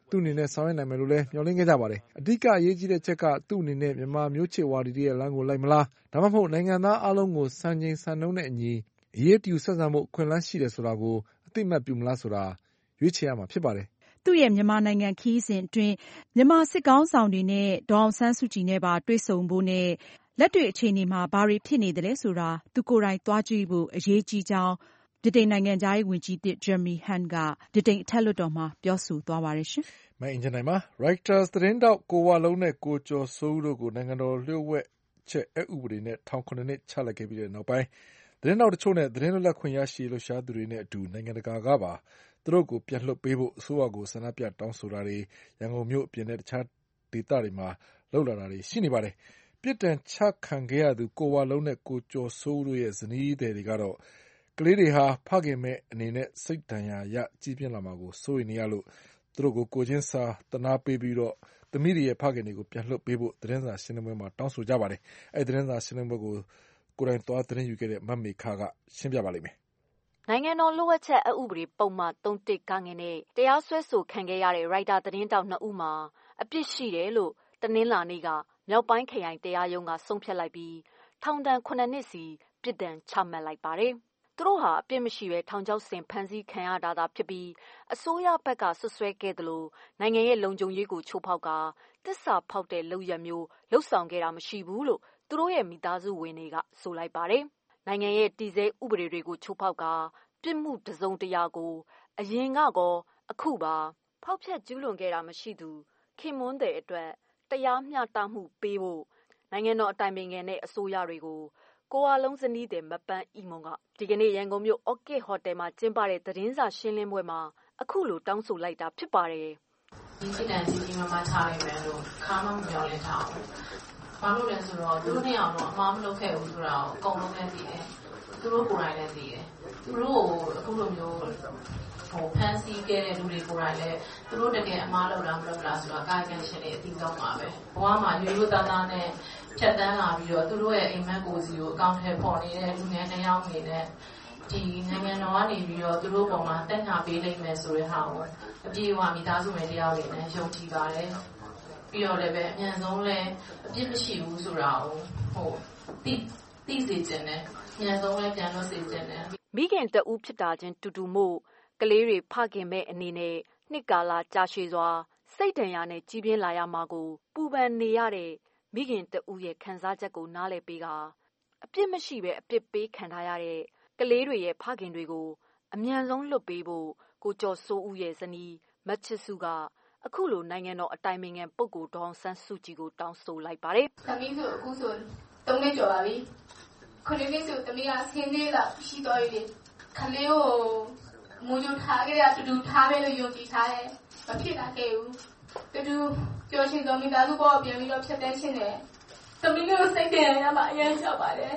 သူ့အနေနဲ့ဆောင်ရွက်နိုင်မယ်လို့လည်းမျှော်လင့်ခဲ့ကြပါတယ်။အဓိကအရေးကြီးတဲ့ချက်ကသူ့အနေနဲ့မြန်မာမျိုးချစ်ဝါဒီတွေရဲ့လမ်းကိုလိုက်မလားဒါမှမဟုတ်နိုင်ငံသားအားလုံးကိုစံချိန်စံနှုန်းနဲ့အညီအရေးတူဆက်ဆံဖို့အခွင့်အလမ်းရှိတယ်ဆိုတာကိုအသိအမှတ်ပြုမလားဆိုတာရွေးချယ်ရမှာဖြစ်ပါတယ်။သူ့ရဲ့မြန်မာနိုင်ငံခရီးစဉ်အတွင်းမြန်မာစစ်ခေါင်းဆောင်တွေနဲ့ဒေါ်အောင်ဆန်းစုကြည်နဲ့ပါတွေ့ဆုံဖို့နဲ့လက်တွေ့အခြေအနေမှာဘာတွေဖြစ်နေသလဲဆိုတာသူကိုယ်တိုင်သွားကြည့်ဖို့အရေးကြီးကြောင်းဗြိတိန်နိုင်ငံခြားရေးဝန်ကြီးသစ် Jeremy Hunt ကဗြိတိန်အထက်လွှတ်တော်မှာပြောဆိုသွားပါတယ်ရှင်။မအင်ဂျင်နိုင်ပါ Reuters သတင်းတောက်ကိုဝလုံးနဲ့ကိုကျော်စိုးဦးတို့ကိုနိုင်ငံတော်လျှို့ဝှက်ချက်အက်ဥပဒေနဲ့ထောင် 9 နှစ်ချလိုက်ခဲ့ပြီးတဲ့နောက်ပိုင်းသတင်းတောက်တချို့နဲ့သတင်းလွတ်လပ်ခွင့်ရရှိလှုပ်ရှားသူတွေနဲ့အတူနိုင်ငံတကာကပါသူတို့ကိုပြန်လွှတ်ပေးဖို့အစိုးရကိုဆန္ဒပြတောင်းဆိုတာတွေရန်ကုန်မြို့အပြင်နဲ့တခြားဒေသတွေမှာလုပ်လာတာတွေရှိနေပါတယ်။ပြစ်ဒဏ်ချခံခဲ့ရသူကိုဝလုံးနဲ့ကိုကျော်စိုးဦးတို့ရဲ့ဇနီးသည်တွေကတော့ကလေးတွေဟာဖခင်မဲ့အနေနဲ့စိတ်ဒဏ်ရာရကြီးပြင်းလာမှာကိုစိုးရိမ်နေရလို့သူတို့ကိုကိုချင်းစာတနာပေးပြီးတော့သမီးတွေရဲ့ဖခင်တွေကိုပြန်လွှတ်ပေးဖို့သတင်းစာရှင်းလင်းပွဲမှာတောင်းဆိုကြပါတယ်။အဲဒီသတင်းစာရှင်းလင်းပွဲကိုကိုယ်တိုင်သွားသတင်းယူခဲ့တဲ့မမေခကရှင်းပြပါလိမ့်မယ်။နိုင်ငံတော်လျှို့ဝှက်ချက်အက်ဥပဒေပုံမှန်3(1)ကငယ်နဲ့တရားစွဲဆိုခံခဲ့ရတဲ့ရိုက်တာသတင်းတောက်2ဦးမှာအပြစ်ရှိတယ်လို့တနင်္လာနေ့ကမြောက်ပိုင်းခရိုင်တရားရုံးကဆုံးဖြတ်လိုက်ပြီးထောင်ဒဏ်9နှစ်စီပြစ်ဒဏ်ချမှတ်လိုက်ပါတယ်။သူတို့ဟာအပြစ်မရှိဘဲထောင်ချောက်ဆင်ဖမ်းဆီးခံရတာသာဖြစ်ပြီးအစိုးရဘက်ကဆွဆွဲခဲ့သလိုနိုင်ငံရဲ့လုံခြုံရေးကိုချိုးဖောက်ကတစ္ဆာဖောက်တဲ့လုပ်ရမျိုးလှုပ်ဆောင်ခဲ့တာမရှိဘူးလို့သူတို့ရဲ့မိသားစုဝင်တွေကဆိုလိုက်ပါတယ်။နိုင်ငံရဲ့တည်ဆဲဥပဒေတွေကိုချိုးဖောက်ကပြစ်မှုတစုံတရာကိုအရင်ကကောအခုပါဖောက်ဖျက်ကျူးလွန်ခဲ့တာမရှိသူခင်မွန်းတဲ့အတွက်တရားမျှတမှုပေးဖို့နိုင်ငံတော်အတိုင်ပင်ခံနဲ့အစိုးရတွေကိုကိုဝလုံးဇနီးတဲ့မပန်းအီမွန်ကဒီကနေ့ရန်ကုန်မြို့ Orchid Hotel မှာကျင်းပတဲ့သတင်းစာရှင်းလင်းပွဲမှာအခုလိုတောင်းဆိုလိုက်တာဖြစ်ပါတယ်။ဒီစစ်တမ်းကြီးကြီးမားမားချလိုက်မယ်လို့ခါမှမပြောလဲထားဘူး။ဘာလို့လဲဆိုတော့သူတို့နှစ်ယောက်တော့အမှားမလုပ်ခဲ့ဘူးဆိုတာကိုအကုန်လုံးလည်းသိတယ်။သူတို့ကိုယ်တိုင်လည်းသိတယ်။သူတို့အခုလိုမျိုးဖန်ဆီးခဲ့တဲ့လူတွေကိုယ်တိုင်လည်းသူတို့တကယ်အမှားလုပ်လားမလုပ်လားဆိုတာကာယကံရှင်တွေအသိဆုံးပါပဲ။ဘဝမှာရိုးရိုးသားသားနဲ့ဖြတ်တန်းလာပြီးတော့သူတို့ရဲ့အိမ်မက်ကိုစီကိုအကောင့်ထဲပေါ်နေတဲ့လူငယ်2ယောက်နေနဲ့ဒီနိုင်ငံတော်ကနေပြီးတော့သူတို့ပုံမှာတက်ညာပေးလိုက်မယ်ဆိုတဲ့ဟာကိုအပြည့်အဝမိသားစုဝင်တယောက်တွေနဲ့ယုံကြည်ပါတယ်။ပြီးတော့လည်းပဲအမြန်ဆုံးလည်းအပြစ်မရှိဘူးဆိုတာကိုသိစေချင်တယ်။အမြန်ဆုံးလည်းပြန်လို့စေချင်တယ်။မိခင်တဦးဖြစ်တာချင်းတူတူမို့ကလေးတွေဖခင်မဲ့အနေနဲ့နှစ်ကာလကြာရှည်စွာစိတ်ဒဏ်ရာနဲ့ကြီးပြင်းလာရမှာကိုပူပန်နေရတဲ့မိခင်တဦးရဲ့ခံစားချက်ကိုနားလည်ပေးကအပြစ်မရှိပဲအပြစ်ပေးခံထားရတဲ့ကလေးတွေရဲ့ဖခင်တွေကိုအမြန်ဆုံးလွတ်ပေးဖို့ကိုကျော်စိုးဦးရဲ့ဇနီးမချစ်စုကအခုလိုနိုင်ငံတော်အတိုင်ပင်ခံပုဂ္ဂိုလ်ဒေါအောင်ဆန်းစုကြည်ကိုတောင်းဆိုလိုက်ပါတယ်။သမီးဆိုအခုဆို3နှစ်ကျော်ပါပြီ။9နှစ်ဆိုသမီးကဆင်းသေးတာရှိတော့ရည်ခလေးကိုမူကြထားခဲ့ရတူထားပဲလို့ယုံကြည်ထားတယ်။မဖြစ်တာခဲ့ဘူး။တူကြော်ရှင်တော်မိသားစုပေါ်ပြန်ပြီးတော့ဖြတ်တန်းရှင်းတယ်။သမီးတို့စိတ်တယ်ရမှာအရင်ကြောက်ပါတယ်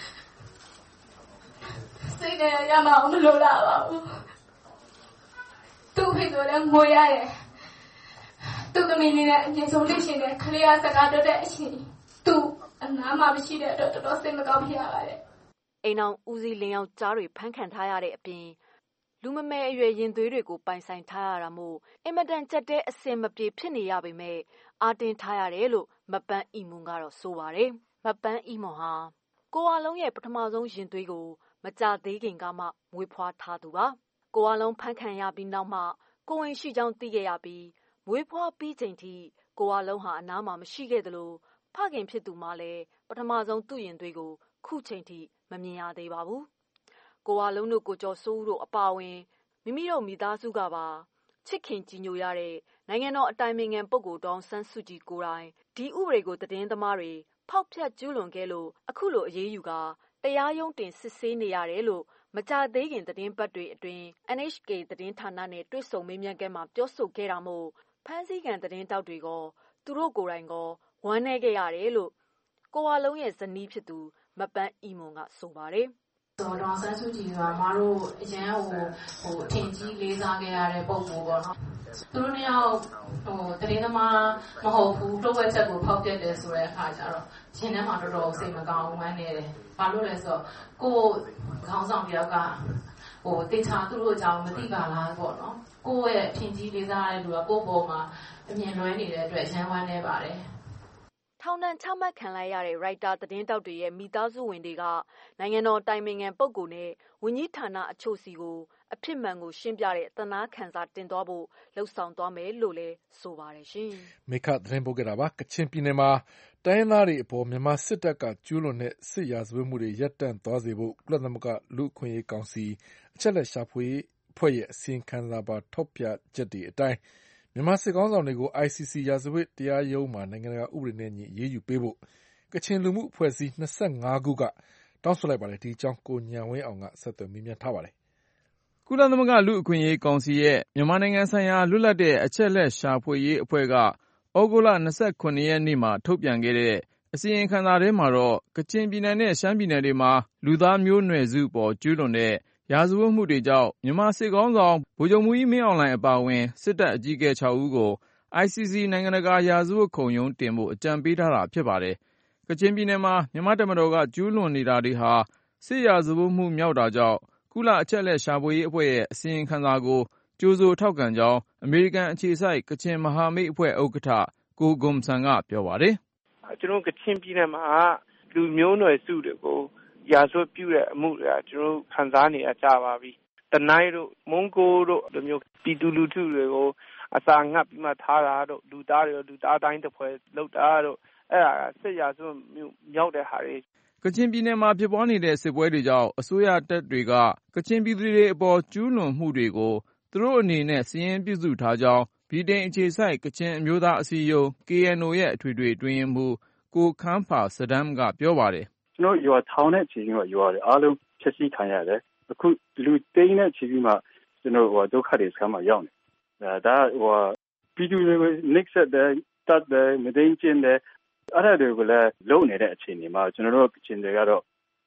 ။စိတ်တယ်ရမှာမလိုလားပါဘူး။သူ့ဖေတို့လည်းငိုရတယ်။သူ့သမီးလေးနဲ့အရင်ဆုံးလက်ရှင်နဲ့ခလေးကစကားတော့တဲ့အချိန်သူ့အနားမှာမရှိတဲ့အတွက်တော်တော်စိတ်မကောင်းဖြစ်ရပါတယ်။အိမ်အောင်ဦးစီးလင်းအောင်ကြားတွေဖမ်းခံထားရတဲ့အပြင်လူမမဲအရွယ်ရင်သွေးတွေကိုပိုင်ဆိုင်ထားရတာမို့အင်မတန်ကြက်တဲ့အစင်မပြေဖြစ်နေရပေမဲ့အာတင်ထားရတယ်လို့မပန်းအီမွန်ကတော့ဆိုပါတယ်။မပန်းအီမွန်ဟာကိုဝလုံးရဲ့ပထမဆုံးရင်သွေးကိုမကြသေးခင်ကမှမွေးဖွားထားသူပါ။ကိုဝလုံးဖမ်းခံရပြီးနောက်မှကိုဝင်ရှိကြောင်းသိခဲ့ရပြီးမွေးဖွားပြီးချိန်ထိကိုဝလုံးဟာအနားမှာမရှိခဲ့သလိုဖခင်ဖြစ်သူမှလည်းပထမဆုံးသူ့ရင်သွေးကိုခုချိန်ထိမမြင်ရသေးပါဘူး။ကိုဝလုံးတို့ကိုကျော်စိုးတို့အပါအဝင်မိမိတို့မိသားစုကပါချစ်ခင်ကြည်ညိုရတဲ့နိုင်ငံတော်အတိုင်ပင်ခံပုဂ္ဂိုလ်ဒေါအောင်ဆန်းစုကြည်ကိုယ်တိုင်ဒီဥပဒေကိုသတင်းသမားတွေဖောက်ဖျက်ကျူးလွန်ခဲ့လို့အခုလိုအရေးယူကတရားရုံးတင်စစ်ဆေးနေရတယ်လို့မကြသေးခင်သတင်းပတ်တွေအတွင်း NHK သတင်းဌာနနဲ့တွေ့ဆုံမေးမြန်းခန်းမှာပြောဆိုခဲ့တာမို့ဖမ်းဆီးခံသတင်းတောက်တွေကသူတို့ကိုယ်တိုင်ကဝမ်းနည်းခဲ့ရတယ်လို့ကိုဝလုံးရဲ့ဇနီးဖြစ်သူမပန်းအီမွန်ကဆိုပါတယ်ဒေါအောင်ဆန်းစုကြည်ကမတို့အရန်ဟိုအထင်ကြီးလေးစားခဲ့ရတဲ့ပုံပေါ်ပေါ့နော်သူတို့နှစ်ယောက်သတင်းသမားမဟုတ်ဘူးလှုပ်ဝက်ချက်ကိုဖောက်ပြတယ်ဆိုတဲ့အခါကျတော့ရှင်ထဲမှာတော်တော်စိတ်မကောင်းဝမ်းနေတယ်ဘာလို့လဲဆိုတော့ကိုခေါင်းဆောင်တယောက်ကတေချာသူတို့အကြောင်းမသိပါလားပေါ့နော်ကိုယ့်ရဲ့ထင်ကြီးလေးစားတဲ့လူကကိုယ့်ပေါ်မှာအမြင်လွဲနေတဲ့အတွက်ရန်ဝမ်းနေပါတယ်ထောင်ဒဏ်ချမှတ်ခံလိုက်ရတဲ့ရိုက်တာသတင်းတောက်တွေရဲ့မိသားစုဝင်တွေကနိုင်ငံတော်တိုင်ပင်ခံပုဂ္ဂိုလ်နဲ့ဝန်ကြီးဌာနအချို့စီကိုအဖြစ်မှန်ကိုရှင်းပြတဲ့သနာခံစာတင်သွားဖို့လှုံ့ဆော်သွားမယ်လို့လည်းဆိုပါတယ်ရှင်။မေခသတင်းပို့ခဲ့တာပါ။ကချင်ပြည်နယ်မှာတိုင်းရင်းသားတွေအပေါ်မြန်မာစစ်တပ်ကကျူးလွန်တဲ့စစ်ရာဇဝတ်မှုတွေရပ်တန့်သွားစေဖို့ကုလသမဂ္ဂလူ့အခွင့်အရေးကောင်စီအချက်လက်ရှာဖွေအဖွဲ့ရဲ့အစီရင်ခံစာပါထောက်ပြချက်တွေအတိုင်းမြန်မာစစ်ကောင်ဆောင်တွေကို ICC ရာဇဝတ်တရားရုံးမှာနိုင်ငံတကာဥပဒေနဲ့ညီအရေးယူပေးဖို့ကချင်လူမှုအဖွဲ့အစည်း25ခုကတောင်းဆိုလိုက်ပါတယ်။ဒီအကြောင်းကိုဉာဏ်ဝင်းအောင်ကဆက်သွယ်မေးမြန်းထားပါတယ်။ကုလသမဂ္ဂလူ့အခွင့်အရေးကောင်စီရဲ့မြန်မာနိုင်ငံဆိုင်ရာလွတ်လပ်တဲ့အချက်လက်ရှာဖွေရေးအဖွဲ့ကဩဂုတ်လ29ရက်နေ့မှာထုတ်ပြန်ခဲ့တဲ့အစီရင်ခံစာထဲမှာတော့ကချင်ပြည်နယ်နဲ့ရှမ်းပြည်နယ်တွေမှာလူသားမျိုးနွယ်စုပေါ်ကျူးလွန်တဲ့ရာဇဝတ်မှုတွေကြောင့်မြန်မာစစ်ကောင်ဆောင်ဗိုလ်ချုပ်မှူးကြီးမင်းအောင်လှိုင်အပါအဝင်စစ်တပ်အကြီးအကဲ6ဦးကို ICC နိုင်ငံတကာရာဇဝတ်ခုံရုံးတင်ဖို့အကြံပေးထားတာဖြစ်ပါတယ်။ကချင်ပြည်နယ်မှာမြန်မာတပ်မတော်ကကျူးလွန်နေတာတွေဟာစစ်ရာဇဝတ်မှုမြောက်တာကြောင့်ကုလအချက်လက်ရှာဖွေရေးအဖွဲ့ရဲ့အစီရင်ခံစာကိုကြိုဆိုထောက်ခံကြောင်းအမေရိကန်အခြေစိုက်ကချင်မဟာမိတ်အဖွဲ့ဥက္ကဋ္ဌကိုဂွမ်ဆန်ကပြောပါတယ်။ကျွန်တော်ကချင်ပြည်နယ်မှာလူမျိုးနွယ်စုတွေကိုရာဇဝတ်ပြုတဲ့အမှုတွေကကျွန်တော်ခံစားနေရကြပါပြီ။တနိုင်းတို့မွန်ဂိုတို့လိုမျိုးပြည်သူလူထုတွေကိုအစာငတ်ပြီးမှထားတာတို့လူသားတွေလူသားတိုင်းတစ်ဖွဲ့လောက်တာတို့အဲ့ဒါစစ်ရာဇဝတ်မြောက်တဲ့ဟာတွေကချင်ပြည်နယ်မှာဖြစ်ပွားနေတဲ့စစ်ပွဲတွေကြောင့်အစိုးရတပ်တွေကကချင်ပြည်သူတွေအပေါ်ကျူးလွန်မှုတွေကိုသူတို့အနေနဲ့စီရင်ပြုစုထားကြောင်းဗြိတိန်အခြေစိုက်ကချင်အမျိုးသားအစည်းအရုံး KNO ရဲ့အထွေထွေအတွင်းရေးမှူးကိုခမ်းဖာစဒမ်ကပြောပါတယ်ကျွန်တော်ရွာထောင်နဲ့ချီပြီးရွာတွေအားလုံးဖြည့်ဆည်းခံရတယ်အခုလူသိန်းနဲ့ချီပြီးမှကျွန်တော်ဒုက္ခတွေစခန်းမှာရောက်နေဒါပြည်သူတွေနိက္ဆက်တဲ့တတ်တဲ့မသိကျင်းတဲ့အဲ့ဒါတွေကိုလည်းလုံနေတဲ့အခြေအနေမှာကျွန်တော်တို့ကချင်တွေကတော့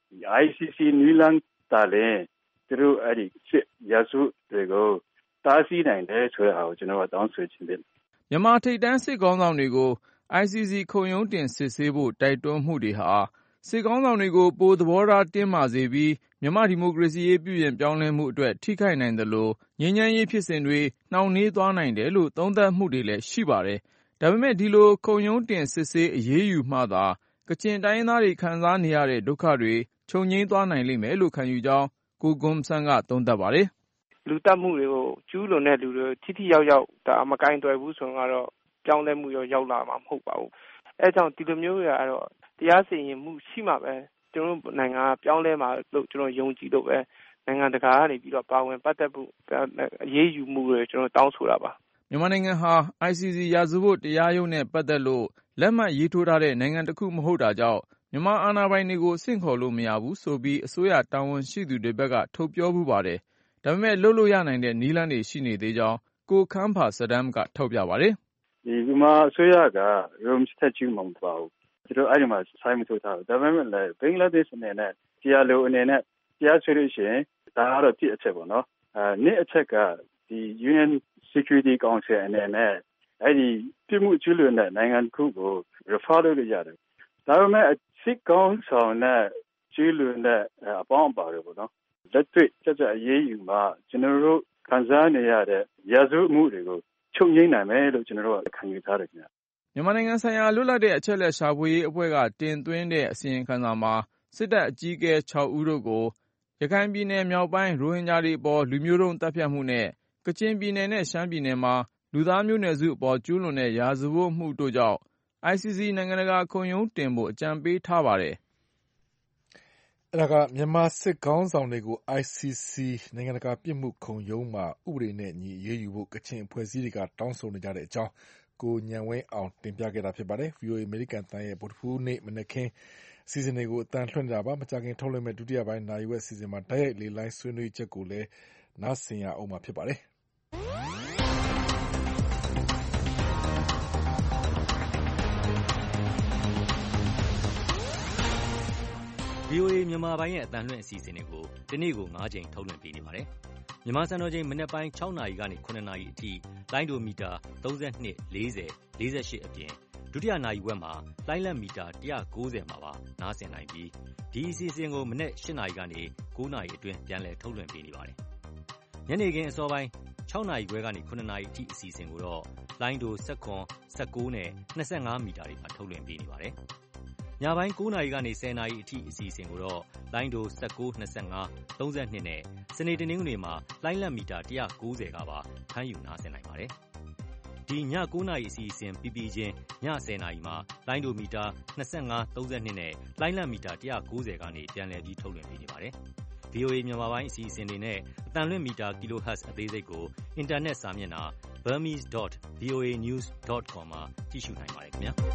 ICC နည်းလမ်းတာလဲသူတို့အဲ့ဒီစစ်ရာဇဝတ်တွေကိုတားဆီးနိုင်တယ်ဆိုတဲ့အားကိုကျွန်တော်ကတောင်းဆိုချင်တယ်မြန်မာထိပ်တန်းစစ်ကောင်းဆောင်တွေကို ICC ခုံရုံးတင်စစ်ဆေးဖို့တိုက်တွန်းမှုတွေဟာစစ်ကောင်းဆောင်တွေကိုပိုသဘောထားတင်းမာစေပြီးမြန်မာဒီမိုကရေစီရေးပြုပြင်ပြောင်းလဲမှုအတွက်ထိခိုက်နိုင်တယ်လို့ငြိမ်းချမ်းရေးဖြစ်စဉ်တွေနှောင့်နှေးသွားနိုင်တယ်လို့သုံးသပ်မှုတွေလည်းရှိပါတယ်။ဒါပေမဲ့ဒီလိုခုံရုံးတင်စစ်ဆေးအရေးယူမှသာကချင်တိုင်းရင်းသားတွေခံစားနေရတဲ့ဒုက္ခတွေချုပ်ငြိမ်းသွားနိုင်လိမ့်မယ်လို့ခံယူကြောင်းကိုဂွမ်ဆန်ကသုံးသပ်ပါတယ်။လူတက်မှုတွေကိုကျူးလွန်တဲ့လူတွေထိထိရောက်ရောက်ဒါမကင်တွယ်ဘူးဆိုတော့ပြောင်းလဲမှုရောရောက်လာမှာမဟုတ်ပါဘူး။အဲကြောင့်ဒီလိုမျိုးတွေကတော့တရားစီရင်မှုရှိမှပဲကျွန်တော်နိုင်ငံကပြောင်းလဲမှာလို့ကျွန်တော်ယုံကြည်လို့ပဲနိုင်ငံတကာကနေပြီးတော့ပါဝင်ပတ်သက်မှုအရေးယူမှုတွေကျွန်တော်တောင်းဆိုတာပါမြန်မာနိုင်ငံဟာ ICC ရာဇဝတ်တရားရုံးနဲ့ပတ်သက်လို့လက်မှတ်ရေးထိုးထားတဲ့နိုင်ငံတစ်ခုမဟုတ်တာကြောင့်မြန်မာအာဏာပိုင်တွေကိုဆင့်ခေါ်လို့မရဘူးဆိုပြီးအစိုးရတာဝန်ရှိသူတွေဘက်ကထုတ်ပြောမှုပါတယ်ဒါပေမဲ့လုပ်လို့ရနိုင်တဲ့နည်းလမ်းတွေရှိနေသေးကြောင်းကိုခမ်းဖာစဒမ်ကထောက်ပြပါတယ်ဒီမှာအစိုးရက Rome Statute မှာမပါဘူးကျွန်တော်အဲ့ဒီမှာဆိုင်မထုတ်ထားဘူးဒါပေမဲ့လည်းဘင်္ဂလားဒေ့ရှ်အနေနဲ့တရားလိုအနေနဲ့တရားဆွေးလို့ရှိရင်ဒါကတော့တစ်အချက်ပေါ့နော်နှစ်အချက်ကဒီ UN Security Council အနေနဲ့အဲ့ဒီပြည်မှုကျူးလွန်တဲ့နိုင်ငံတစ်ခုကို refer လုပ်လို့ရတယ်ဒါပေမဲ့စစ်ကောင်ဆောင်နဲ့ကျူးလွန်တဲ့အပေါင်းအပါတွေပေါ့နော်လက်တွေ့ကြအရေးယူမှာကျွန်တော်တို့ခံစားနေရတဲ့ရာဇဝတ်မှုတွေကိုချုပ်ငြိမ်းနိုင်မယ်လို့ကျွန်တော်တို့ခံယူထားတယ်ခင်ဗျမြန်မာနိုင်ငံဆိုင်ရာလွတ်လပ်တဲ့အချက်လက်ရှာဖွေရေးအဖွဲ့ကတင်သွင်းတဲ့အစီရင်ခံစာမှာစစ်တပ်အကြီးအကဲ6ဦးတို့ကိုရခိုင်ပြည်နယ်မြောက်ပိုင်းရိုဟင်ဂျာတွေအပေါ်လူမျိုးတုံးတပ်ဖြတ်မှုနဲ့ကချင်ပြည်နယ်နဲ့ရှမ်းပြည်နယ်မှာလူသားမျိုးနွယ်စုအပေါ်ကျူးလွန်တဲ့ရာဇဝတ်မှုတို့ကြောင့် ICC နိုင်ငံတကာခုံရုံးတင်ဖို့အကြံပေးထားပါတယ်။အဲ့ဒါကမြန်မာစစ်ကောင်းဆောင်တွေကို ICC နိုင်ငံတကာပြစ်မှုခုံရုံးမှာဥပဒေနဲ့ညီအရေးယူဖို့ကချင်အဖွဲ့အစည်းတွေကတောင်းဆိုနေကြတဲ့အကြောင်းကိုဉာဏ်ဝင်းအောင်တင်ပြခဲ့တာဖြစ်ပါတယ်။ VOA အမေရိကန်တန်ရဲ့ဗုဒ္ဓဟူးနေ့မနက်ခင်းအစီအစဉ်တွေကိုအတန်လွှင့်နေတာပါမကြခင်ထုတ်လွှင့်မဲ့ဒုတိယပိုင်းနာရီဝက်အစီအစဉ်မှာတိုက်ရိုက်လေလိုင်းဆွေးနွေးချက်ကိုလည်းနားဆင်ရအောင်မှာဖြစ်ပါတယ်။ VOA မြန်မာပိုင်းရဲ့အတန်လွှင့်အစီအစဉ်တွေကိုဒီနေ့ကို9ချိန်ထုတ်လွှင့်ပေးနေပါတယ်။မြန်မာစံတော်ချိန်မနက်ပိုင်း6နာရီကနေ9နာရီအထိလိုင်းဒိုမီတာ32 40 48အပြင်ဒုတိယနာရီဝက်မှာလိုင်းလက်မီတာ190မှာပါနားဆင်နိုင်ပြီးဒီအစီအစဉ်ကိုမနက်8နာရီကနေ9နာရီအတွင်းပြန်လည်ထုတ်လွှင့်ပေးနေပါတယ်။ညနေခင်းအစောပိုင်း6နာရီခွဲကနေ9နာရီအထိအစီအစဉ်ကိုတော့လိုင်းတို19 19နဲ့25မီတာတွေမှာထုတ်လွှင့်ပေးနေပါတယ်။ညပိုင်း9နာရီကနေ10နာရီအထိအစီအစဉ်ကိုတော့လိုင်းတို19 25 32နဲ့စနေတနင်္ဂနွေမှာလိုင်းလက်မီတာ190ကပါဖမ်းယူနားဆင်နိုင်ပါတယ်။ဒီည9နာရီအစီအစဉ်ပြီးပြီးချင်းည10နာရီမှာလိုင်းတိုမီတာ25 32နဲ့လိုင်းလက်မီတာ190ကနေပြန်လည်ပြီးထုတ်လွှင့်ပေးနေပါတယ်။ VOA မြန်မာပိုင်းအစီအစဉ်တွေနဲ့အတန်လွင့်မီတာ kilohertz အသေးစိတ်ကိုအင်တာနက်စာမျက်နှာ burmese.voanews.com မှာကြည့်ရှုနိုင်ပါတယ်ခင်ဗျာ။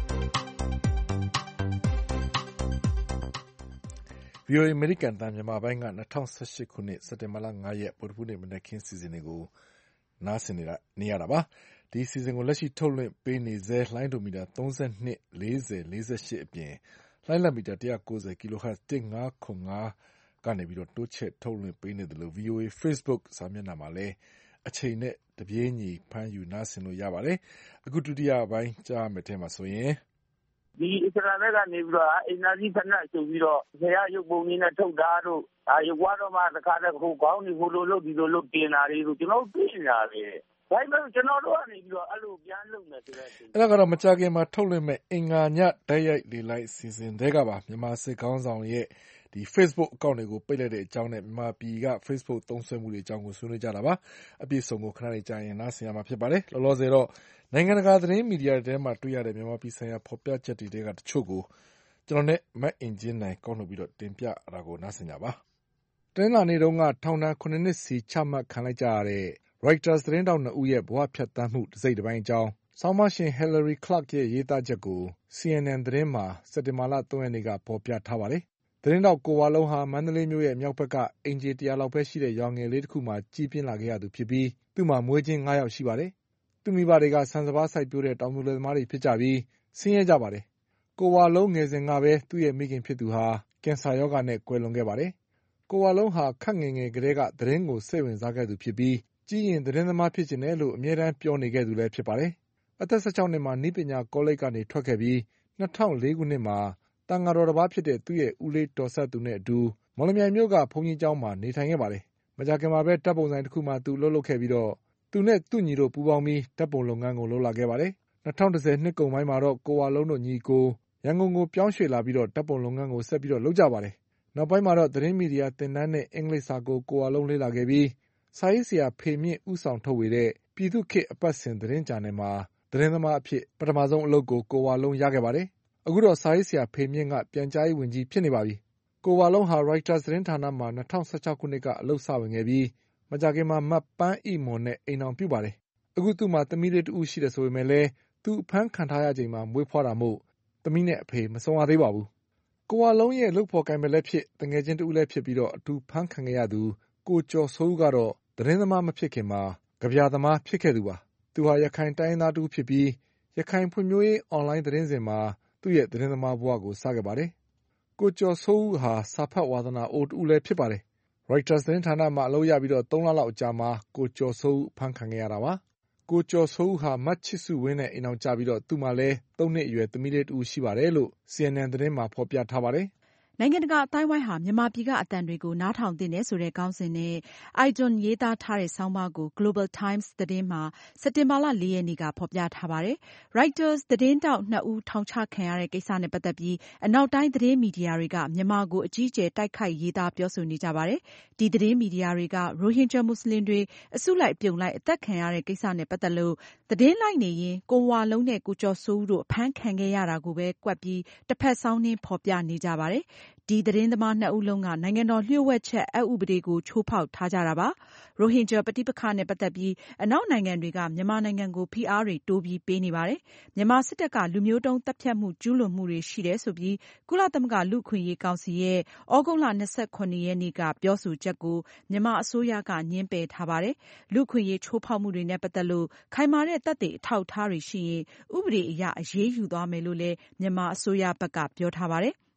VOA အမေရိကန်တန်မြန်မာပိုင်းက2018ခုနှစ်စက်တင်ဘာလ9ရက်ဗုဒ္ဓဟူးနေ့မနက်ခင်းစီစဉ်တွေကိုနားဆင်နေရတာပါ။ဒီစီစဉ်ကိုလက်ရှိထုတ်လွှင့်ပေးနေဆဲလိုင်းဒိုမီတာ32 40 48အပြင်လိုင်းလက်မီတာ190 kHz 1505ကနေပြီးတော့တိုးချဲ့ထုတ်လွှင့်ပေးနေတယ်လို့ VOA Facebook စာမျက်နှာမှာလည်းအချိန်နဲ့တပြေးညီဖမ်းယူနားဆင်လို့ရပါတယ်။အခုဒုတိယပိုင်းကြားမယ်ထဲမှာဆိုရင်ဒီအစ္စရာဘက်ကနေပြီးတော့အင်နာကြီးဖက်နဲ့ဆိုပြီးတော့ဆရာရုပ်ပုံကြီးနဲ့ထုတ်တာတို့ရုပ်ွားတော့မှတခါတည်းဟိုကောင်းဒီဟိုလိုလုပ်ဒီလိုလုပ်တင်တာတွေတို့ကျွန်တော်သိနေတာလေဒါပေမဲ့ကျွန်တော်တို့ကနေပြီးတော့အဲ့လိုပြန်လုပ်မယ်ဆိုတဲ့အဲ့ဒါကတော့မကြခင်မှာထုတ်လွှင့်မဲ့အင်္ဂါညတိုက်ရိုက်လေလိုက်စီစဉ်တဲ့ကပါမြန်မာစစ်ကောင်းဆောင်ရဲ့ဒီ Facebook အကောင့်တွေကိုပိတ်လိုက်တဲ့အကြောင်းနဲ့မြန်မာပြည်က Facebook သုံးစွဲမှုတွေအကြောင်းကိုဆွေးနွေးကြတာပါအပြည့်စုံကိုခဏလေးကြာရင်နားဆင်ရမှာဖြစ်ပါတယ်လောလောဆယ်တော့နိုင်ငံတကာသတင်းမီဒီယာတွေမှာတွေ့ရတဲ့မြန်မာပြည်ဆိုင်ရာဖော်ပြချက်တွေကတချို့ကိုကျွန်တော်နဲ့မတ်အင်ဂျင်နိုင်ကောက်လို့ပြီးတော့တင်ပြတာကိုနားဆင်ကြပါတင်းလာနေတုန်းကထောင်ဒဏ်9နှစ်စီချမှတ်ခံလိုက်ကြရတဲ့ Reuters သတင်းတောက်2ဦးရဲ့ဘဝဖြတ်သန်းမှုတစ်စိတ်တစ်ပိုင်းအကြောင်းဆောင်းပါးရှင် Hillary Clark ရဲ့ရေးသားချက်ကို CNN သတင်းမှာစက်တင်ဘာလ3ရက်နေ့ကဖော်ပြထားပါတယ်သတင်းတောက်ကိုဝါလုံးဟာမန္တလေးမြို့ရဲ့မြောက်ဘက်ကအိမ်ခြေ100လောက်ပဲရှိတဲ့ရွာငယ်လေးတစ်ခုမှာကြီးပြင်းလာခဲ့ရသူဖြစ်ပြီးသူ့မှာမွေးချင်း9ယောက်ရှိပါတယ်သူမိဘတွေကဆန်စပါးစိုက်ပျိုးတဲ့တောင်သူလယ်သမားတွေဖြစ်ကြပြီးဆင်းရဲကြပါတယ်ကိုဝါလုံးငယ်စဉ်ကပဲသူ့ရဲ့မိခင်ဖြစ်သူဟာကင်ဆာရောဂါနဲ့ကွယ်လွန်ခဲ့ပါတယ်ကိုဝါလုံးဟာခက်ငယ်ငယ်ကလေးကသတင်းကိုစိတ်ဝင်စားခဲ့သူဖြစ်ပြီးကြီးရင်သတင်းသမားဖြစ်ခြင်းနဲ့လို့အမြဲတမ်းပြောနေခဲ့သူလည်းဖြစ်ပါတယ်အသက်16နှစ်မှာနည်းပညာကောလိပ်ကနေထွက်ခဲ့ပြီး2004ခုနှစ်မှာတန်ဃာတော်တစ်ပါးဖြစ်တဲ့သူ့ရဲ့ဦးလေးတော်ဆက်သူနဲ့အတူမော်လမြိုင်မြို့ကဘုန်းကြီးကျောင်းမှာနေထိုင်ခဲ့ပါတယ်မကြာခင်မှာပဲတပ်ပုံဆိုင်တစ်ခုမှာသူလှုပ်ခဲ့ပြီးတော့သူနဲ့သူ့ညီတို့ပူးပေါင်းပြီးတပ်ပုံလုပ်ငန်းကိုလုပ်လာခဲ့ပါတယ်2010နှစ်ကုန်ပိုင်းမှာတော့ကိုဝါလုံးတို့ညီကိုရန်ကုန်ကိုပြောင်းရွှေ့လာပြီးတော့တပ်ပုံလုပ်ငန်းကိုဆက်ပြီးတော့လုပ်ကြပါတယ်နောက်ပိုင်းမှာတော့သတင်းမီဒီယာသင်တန်းနဲ့အင်္ဂလိပ်စာကိုကိုဝါလုံးလေ့လာခဲ့ပြီးစာရေးဆရာဖေမြင့်ဦးဆောင်ထုတ်ဝေတဲ့ပြည်သူ့ခေတ်အပတ်စဉ်သတင်းဂျာနယ်မှာသတင်းသမားအဖြစ်ပထမဆုံးအလုပ်ကိုဝါလုံးရခဲ့ပါတယ်အခုတော့စာရေးဆရာဖေမြင့်ကပြန်ကြားရေးဝန်ကြီးဖြစ်နေပါပြီကိုဝါလုံးဟာ Reuters သတင်းဌာနမှာ2016ခုနှစ်ကအလုပ်စဝင်ခဲ့ပြီးမကြာခင်မှာမတ်ပန်းဣမွန်နဲ့အိမ်အောင်ပြုပါတယ်အခုသူ့မှာသမီးလေးတူရှိတယ်ဆိုပေမဲ့လည်းသူအဖမ်းခံထားရချိန်မှာမွေးဖွားတာမို့သမီးနဲ့အဖေမဆုံးရသေးပါဘူးကိုဝါလုံးရဲ့လုပ်ဖော်ကိုင်ပဲလည်းဖြစ်တငယ်ချင်းတူလည်းဖြစ်ပြီးတော့အတူဖမ်းခံခဲ့ရသူကိုကျော်စိုးဦးကတော့သတင်းသမားမဖြစ်ခင်မှာကြပြသမားဖြစ်ခဲ့သူပါသူဟာရခိုင်တိုင်းသားတူဖြစ်ပြီးရခိုင်ဖွံ့ဖြိုးရေးအွန်လိုင်းသတင်းစဉ်မှာသူ့ရဲ့သတင်းသမားဘဝကိုစခဲ့ပါတယ်ကိုကျော်စိုးဦးဟာစာဖတ်ဝါသနာအိုတူလည်းဖြစ်ပါတယ်Reuters သတင်းဌာနမှာအလုပ်ရပြီးတော့3လလောက်အကြာမှာကိုကျော်စိုးဦးဖမ်းခံခဲ့ရတာပါကိုကျော်စိုးဦးဟာမတ်ချစ်စုဝင်းနဲ့အိမ်အောင်ကြပြီးတော့သူ့မှာလည်း3နှစ်အရွယ်သမီးလေးတူရှိပါတယ်လို့ CNN သတင်းမှာဖော်ပြထားပါတယ်နိုင်ငံတကာအသိုင်းအဝိုင်းဟာမြန်မာပြည်ကအသံတွေကိုနားထောင်သင့်တယ်ဆိုတဲ့ခေါင်းစဉ်နဲ့ Idon ရေးသားထားတဲ့ဆောင်းပါးကို Global Times သတင်းမှာစက်တင်ဘာလ4ရက်နေ့ကဖော်ပြထားပါတယ်။ Reuters သတင်းထောက်2ဦးထောင်ချခံရတဲ့ကိစ္စနဲ့ပတ်သက်ပြီးအနောက်တိုင်းသတင်းမီဒီယာတွေကမြန်မာကိုအကြီးအကျယ်တိုက်ခိုက်ရေးသားပြောဆိုနေကြပါတယ်။ဒီသတင်းမီဒီယာတွေကရိုဟင်ဂျာမွတ်စလင်တွေအစုလိုက်အပြုံလိုက်အသက်ခံရတဲ့ကိစ္စနဲ့ပတ်သက်လို့သတင်းလိုက်နေရင်ကိုဝါလုံးနဲ့ကိုကျော်စိုးဦးတို့အဖမ်းခံခဲ့ရတာကိုပဲကွက်ပြီးတစ်ဖက်စောင်းနှင်းဖော်ပြနေကြပါတယ်။ဒီသတင်းသမား2ဦးလုံးကနိုင်ငံတော်လျှို့ဝှက်ချက်အက်ဥပဒေကိုချိုးဖောက်ထားကြတာပါ။ရိုဟင်ဂျာပဋိပက္ခနဲ့ပတ်သက်ပြီးအနောက်နိုင်ငံတွေကမြန်မာနိုင်ငံကိုဖိအားတွေတိုးပြီးပေးနေပါတယ်။မြန်မာစစ်တပ်ကလူမျိုးတုံးသတ်ဖြတ်မှုကျူးလွန်မှုတွေရှိတယ်ဆိုပြီးကုလသမဂ္ဂလူ့အခွင့်အရေးကောင်စီရဲ့ဩဂုတ်လ29ရက်နေ့ကပြောဆိုချက်ကိုမြန်မာအစိုးရကငြင်းပယ်ထားပါတယ်။လူ့အခွင့်အရေးချိုးဖောက်မှုတွေနဲ့ပတ်သက်လို့ခိုင်မာတဲ့သက်သေအထောက်အထားတွေရှိရင်ဥပဒေအရအရေးယူသွားမယ်လို့လည်းမြန်မာအစိုးရဘက်ကပြောထားပါတယ်။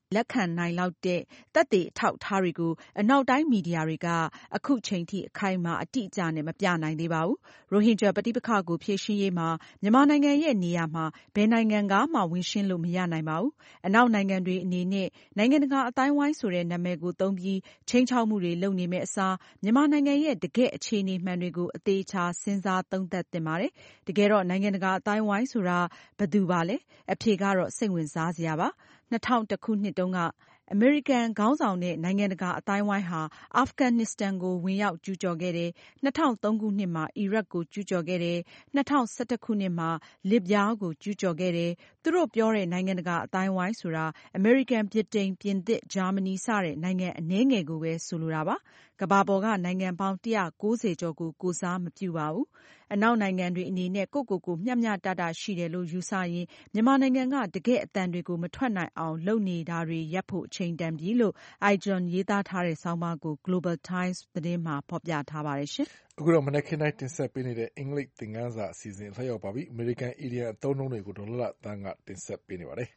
လက်ခံနိုင်လောက်တဲ့သက်သေအထောက်အထားတွေကိုအနောက်တိုင်းမီဒီယာတွေကအခုချိန်ထိအခိုင်အမာအတိအကျနဲ့မပြနိုင်သေးပါဘူး။ ရိုဟင်ဂျာပဋိပက္ခကိုဖြေရှင်းရေးမှာမြန်မာနိုင်ငံရဲ့နေရာမှာဘယ်နိုင်ငံကမှဝင်ရှင်းလို့မရနိုင်ပါဘူး။ အနောက်နိုင်ငံတွေအနေနဲ့နိုင်ငံတကာအသိုင်းအဝိုင်းဆိုတဲ့နာမည်ကိုသုံးပြီးခြိမ်းခြောက်မှုတွေလုပ်နေမယ့်အစားမြန်မာနိုင်ငံရဲ့တကယ့်အခြေအနေမှန်တွေကိုအသေးချာစဉ်းစားသုံးသပ်သင့်ပါတယ်။ တကယ်တော့နိုင်ငံတကာအသိုင်းအဝိုင်းဆိုတာဘယ်သူပါလဲ။အဖြေကတော့စိတ်ဝင်စားစရာပါ။ 2001 ခုနှစ်တုန်းကအမေရိကန်ခေါင်းဆောင်တဲ့နိုင်ငံတကာအသိုင်းအဝိုင်းဟာအာဖဂန်နစ္စတန်ကိုဝင်ရောက်ကျူးကျော်ခဲ့တယ်။ 2003 ခုနှစ်မှာအီရတ်ကိုကျူးကျော်ခဲ့တယ်။ 2011 ခုနှစ်မှာလစ်ဗျားကိုကျူးကျော်ခဲ့တယ်။ သူတို့ပြောတဲ့နိုင်ငံတကာအသိုင်းအဝိုင်းဆိုတာအမေရိကန်၊ဗြိတိန်၊ပြင်သစ်၊ဂျာမနီစတဲ့နိုင်ငံအနည်းငယ်ကိုပဲဆိုလိုတာပါ။ကမ္ဘာပေါ်ကနိုင်ငံပေါင်း190ကျော်ကိုကိုယ်စားမပြုပါဘူး။အနောက်နိုင်ငံတွေအနေနဲ့ကိုယ့်ကိုယ်ကိုမျှမျှတတရှိတယ်လို့ယူဆရင်မြန်မာနိုင်ငံကတကယ့်အသံတွေကိုမထွက်နိုင်အောင်လုပ်နေတာတွေရပ်ဖို့အချိန်တန်ပြီလို့Ijon ရေးသားထားတဲ့ဆောင်းပါးကို Global Times သတင်းမှာဖေါ်ပြထားပါတယ်။အခုတော့မနက်ခင်းတိုင်းတင်ဆက်ပေးနေတဲ့အင်္ဂလိပ်သင်ခန်းစာအစီအစဉ်ဆက်ရောက်ပါပြီ။ အမေရိကန်အီဒီယံအသုံးအနှုန်းတွေကိုဒေါ်လှသန်းကတင်ဆက်ပေးနေပါတယ်။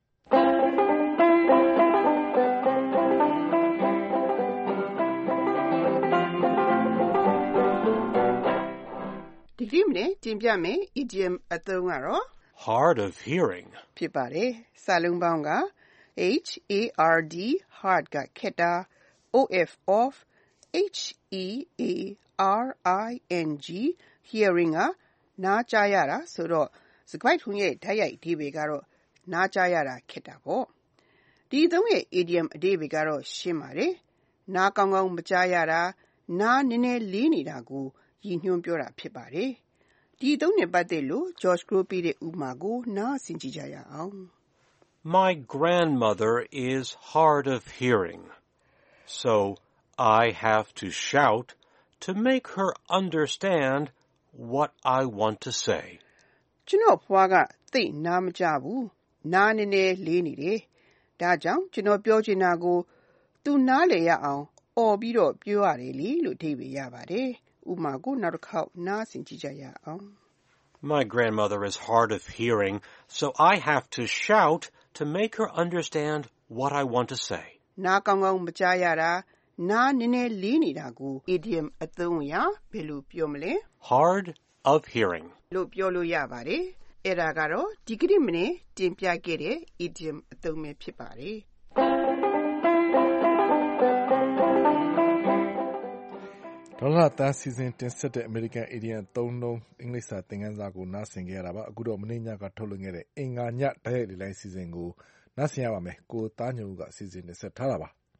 ဒီကနေ့မနေ့တင်ပြမယ် idiom အသုံးကတော့ hard of hearing ဖြစ်ပါတယ်။စာလုံးပေါင်းက hard hard ကခက်တာ off hearing hearing ကနားကြားရတာဆိုတော့စကားထုံးရဲ့တိုက်ရိုက်အဓိပ္ပာယ်ကတော့နားကြားရတာခက်တာပေါ့။ဒီအသုံးရဲ့ idiom အဓိပ္ပာယ်ကတော့ရှင်းပါတယ်။နားကောင်းကောင်းမကြားရတာနားနည်းနည်းလေးနေတာကိုရည်ညွှန်းပြောတာဖြစ်ပါတယ်။ဒီအသုံးနဲ့ပတ်သက်လို့ George Gro ပေးတဲ့ဥပမာကိုနားဆင်ကြည့်ကြရအောင်။ My grandmother is hard of hearing, so I have to shout to make her understand what I want to say. ကျွန်တော်ဖွားကသိနားမကြားဘူး။နားနည်းနည်းလေးနေတယ်။ဒါကြောင့်ကျွန်တော်ပြောချင်တာကိုသူနားလည်ရအောင်အော်ပြီးတော့ပြောရတယ်လေလို့အဓိပ္ပာယ်ရပါတယ်။ဥပမာကိုနောက်တစ်ခေါက်နားဆင်ကြည့်ကြရအောင်။ My grandmother is hard of hearing, so I have to shout to make her understand what I want to say. နားကောင်းကောင်းမကြားရတာနားနည်းနည်းလေးနေတာကို idiom အသုံးအရဘယ်လိုပြောမလဲ Hard of hearing လို့ပြောလို့ရပါတယ်။အဲ့ဒါကတော့ဒီကနေ့မနေ့တင်ပြခဲ့တဲ့ idiom အသုံးပဲဖြစ်ပါတယ်။ဒေါ်လှသန်းစီစဉ်တင်ဆက်တဲ့အမေရိကန်အီဒီယံအသုံးအနှုန်းအင်္ဂလိပ်စာသင်ခန်းစာကိုနားဆင်ကြရတာပါ။အခုတော့မနေ့ညကထုတ်လွှင့်ခဲ့တဲ့အင်္ဂါညတိုက်ရိုက်လေ့လာအစီအစဉ်ကိုနားဆင်ရပါမယ်။ကိုသားညွန့်ဦးကအစီအစဉ်တင်ဆက်ထားတာပါ။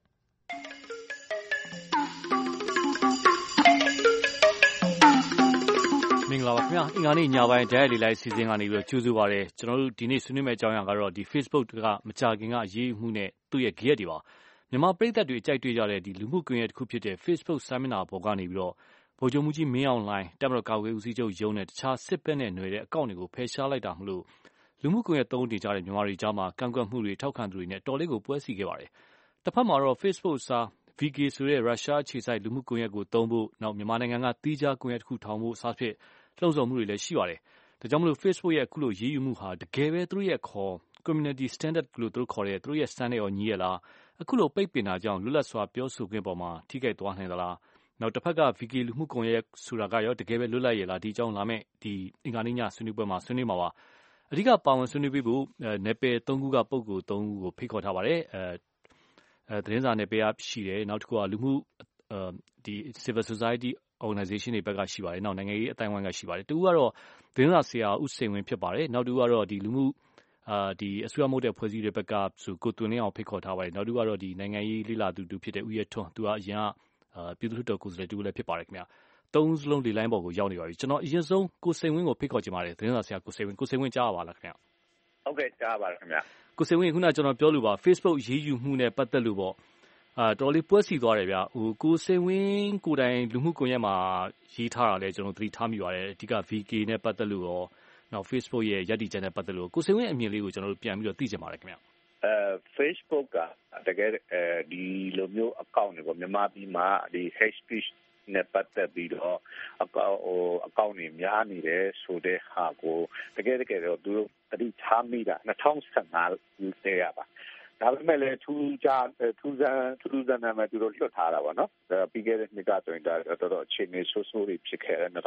မင်္ဂလာပါခင်ဗျာ။အင်္ဂါနေ့ညပိုင်းဓာတ်ရိုက်လေ့လာအစီအစဉ်ကနေပြီးတော့ကြိုဆိုပါရစေ။ကျွန်တော်တို့ဒီနေ့ဆွေးနွေးမယ့်အကြောင်းအရာကတော့ဒီ Facebook ကမကြာခင်ကအရေးယူမှုနဲ့သူ့ရဲ့ဂယက်တွေပါ။မြန်မာပရိသတ်တွေအကြိုက်တွေ့ကြတဲ့ဒီလူမှုကွန်ရက်တစ်ခုဖြစ်တဲ့ Facebook စာမျက်နှာပေါ်ကနေပြီးတော့ဗိုလ်ချုပ်မှူးကြီးမင်းအောင်လှိုင်တပ်မတော်ကာကွယ်ရေးဦးစီးချုပ်ရုံးနဲ့တခြားစစ်ဘက်နဲ့ຫນွယ်တဲ့အကောင့်တွေကိုဖယ်ရှားလိုက်တာမို့လို့လူမှုကွန်ရက်သုံးနေကြတဲ့မြန်မာတွေကြားမှာကန့်ကွက်မှုတွေထောက်ခံသူတွေနဲ့တော်လေးကိုပွဲစီခဲ့ပါတယ်။တစ်ဖက်မှာတော့ Facebook စာ VK ဆိုတဲ့ရုရှားအခြေစိုက်လူမှုကွန်ရက်ကိုသုံးဖို့နောက်မြန်မာနိုင်ငံကသီးခြားကွန်ရက်တစ်ခုထောင်ဖို့စသဖြင့်လှုံ့ဆော်မှုတွေလည်းရှိပါတယ်။ဒါကြောင့်မလို့ Facebook ရဲ့အခုလိုရေးယူမှုဟာတကယ်ပဲသူတို့ရဲ့ခေါ် community standard လို့သူတို့ခေါ်တဲ့သူတို့ရဲ့ standard ရောညီရဲ့လားအခုလိုပိတ်ပင်တာကြောင့်လွတ်လပ်စွာပြောဆိုခွင့်ပေါ်မှာထိခိုက်သွားနိုင်သလားနောက်တစ်ဖက်က VK လူမှုကွန်ရက်ဆိုတာကရောတကယ်ပဲလွတ်လပ်ရဲ့လားဒီအကြောင်းလာမယ့်ဒီအင်္ဂါနေ့ညဆွေးနွေးပွဲမှာဆွေးနွေးမှာပါအဓိကပါဝင်ဆွေးနွေးပေးဖို့နယ်ပယ်၃ခုကပုဂ္ဂိုလ်၃ဦးကိုဖိတ်ခေါ်ထားပါတယ်သတင်းစာနယ်ပယ်ရှိတယ်နောက်တစ်ခုကလူမှုဒီ civil society organization တွေဘက်ကရှိပါတယ်နောက်နိုင်ငံရေးအတိုင်းအဝိုင်းကရှိပါတယ်တူကတော့သတင်းစာဆရာဦးစိန်ဝင်းဖြစ်ပါတယ်နောက်တူကတော့ဒီလူမှုဒီအစိုးရမဟုတ်တဲ့ဖွဲ့စည်းတွေဘက်ကဆိုကိုတွင်လင်းအောင်ဖိတ်ခေါ်ထားပါတယ်နောက်တူကတော့ဒီနိုင်ငံရေးလိလာသူဖြစ်တဲ့ဦးရဲထွန်းသူကအရင်ကပြည်သူ့လွှတ်တော်ကိုယ်စားလှယ်တူလည်းဖြစ်ပါတယ်ခင်ဗျာသုံးစလုံးလေလိုင်းပေါ်ကိုရောက်နေပါပြီကျွန်တော်အရင်ဆုံးကိုစိန်ဝင်းကိုဖိတ်ခေါ်ချင်ပါတယ်သတင်းစာဆရာကိုစိန်ဝင်းကြားရပါလားခင်ဗျာဟုတ်ကဲ့ကြားပါခင်ဗျာကိုစိန်ဝင်းခုနကျွန်တော်ပြောလို့ပါ Facebook ရေးယူမှုနဲ့ပတ်သက်လို့ပေါ့တော်လေးပွဲစီသွားတယ်ဗျာဟိုကိုစိန်ဝင်းကိုတိုင်လူမှုကွန်ရက်မှာရေးထားတာလဲကျွန်တော်သတိထားမိပါတယ်အဓိက VK နဲ့ပတ်သက်လို့ရောနောက် Facebook ရဲ့ရည်တည်ချက်နဲ့ပတ်သက်လို့ကိုစိန်ဝင်းအမြင်လေးကိုကျွန်တော်တို့ပြန်ပြီးတော့သိချင်ပါတယ်ခင်ဗျာ Facebook ကတကယ်ဒီလိုမျိုးအကောင့်တွေပေါ့မြန်မာပြည်မှာဒီ hate speech နဲ့ပတ်သက်ပြီးတော့အကောင့်တွေများနေတယ်ဆိုတဲ့ဟာကိုတကယ်တော့သူတို့တတိထားမိတာ2015တည်းရပါဒါပေမဲ့လည်းထူးဆန်းနာမည်သူတို့လွတ်ထားတာပေါ့နော်ပြီးခဲ့တဲ့နှစ်ကဆိုရင်ဒါတော့အခြေအနေဆိုးဆိုးတွေဖြစ်ခဲ့တယ်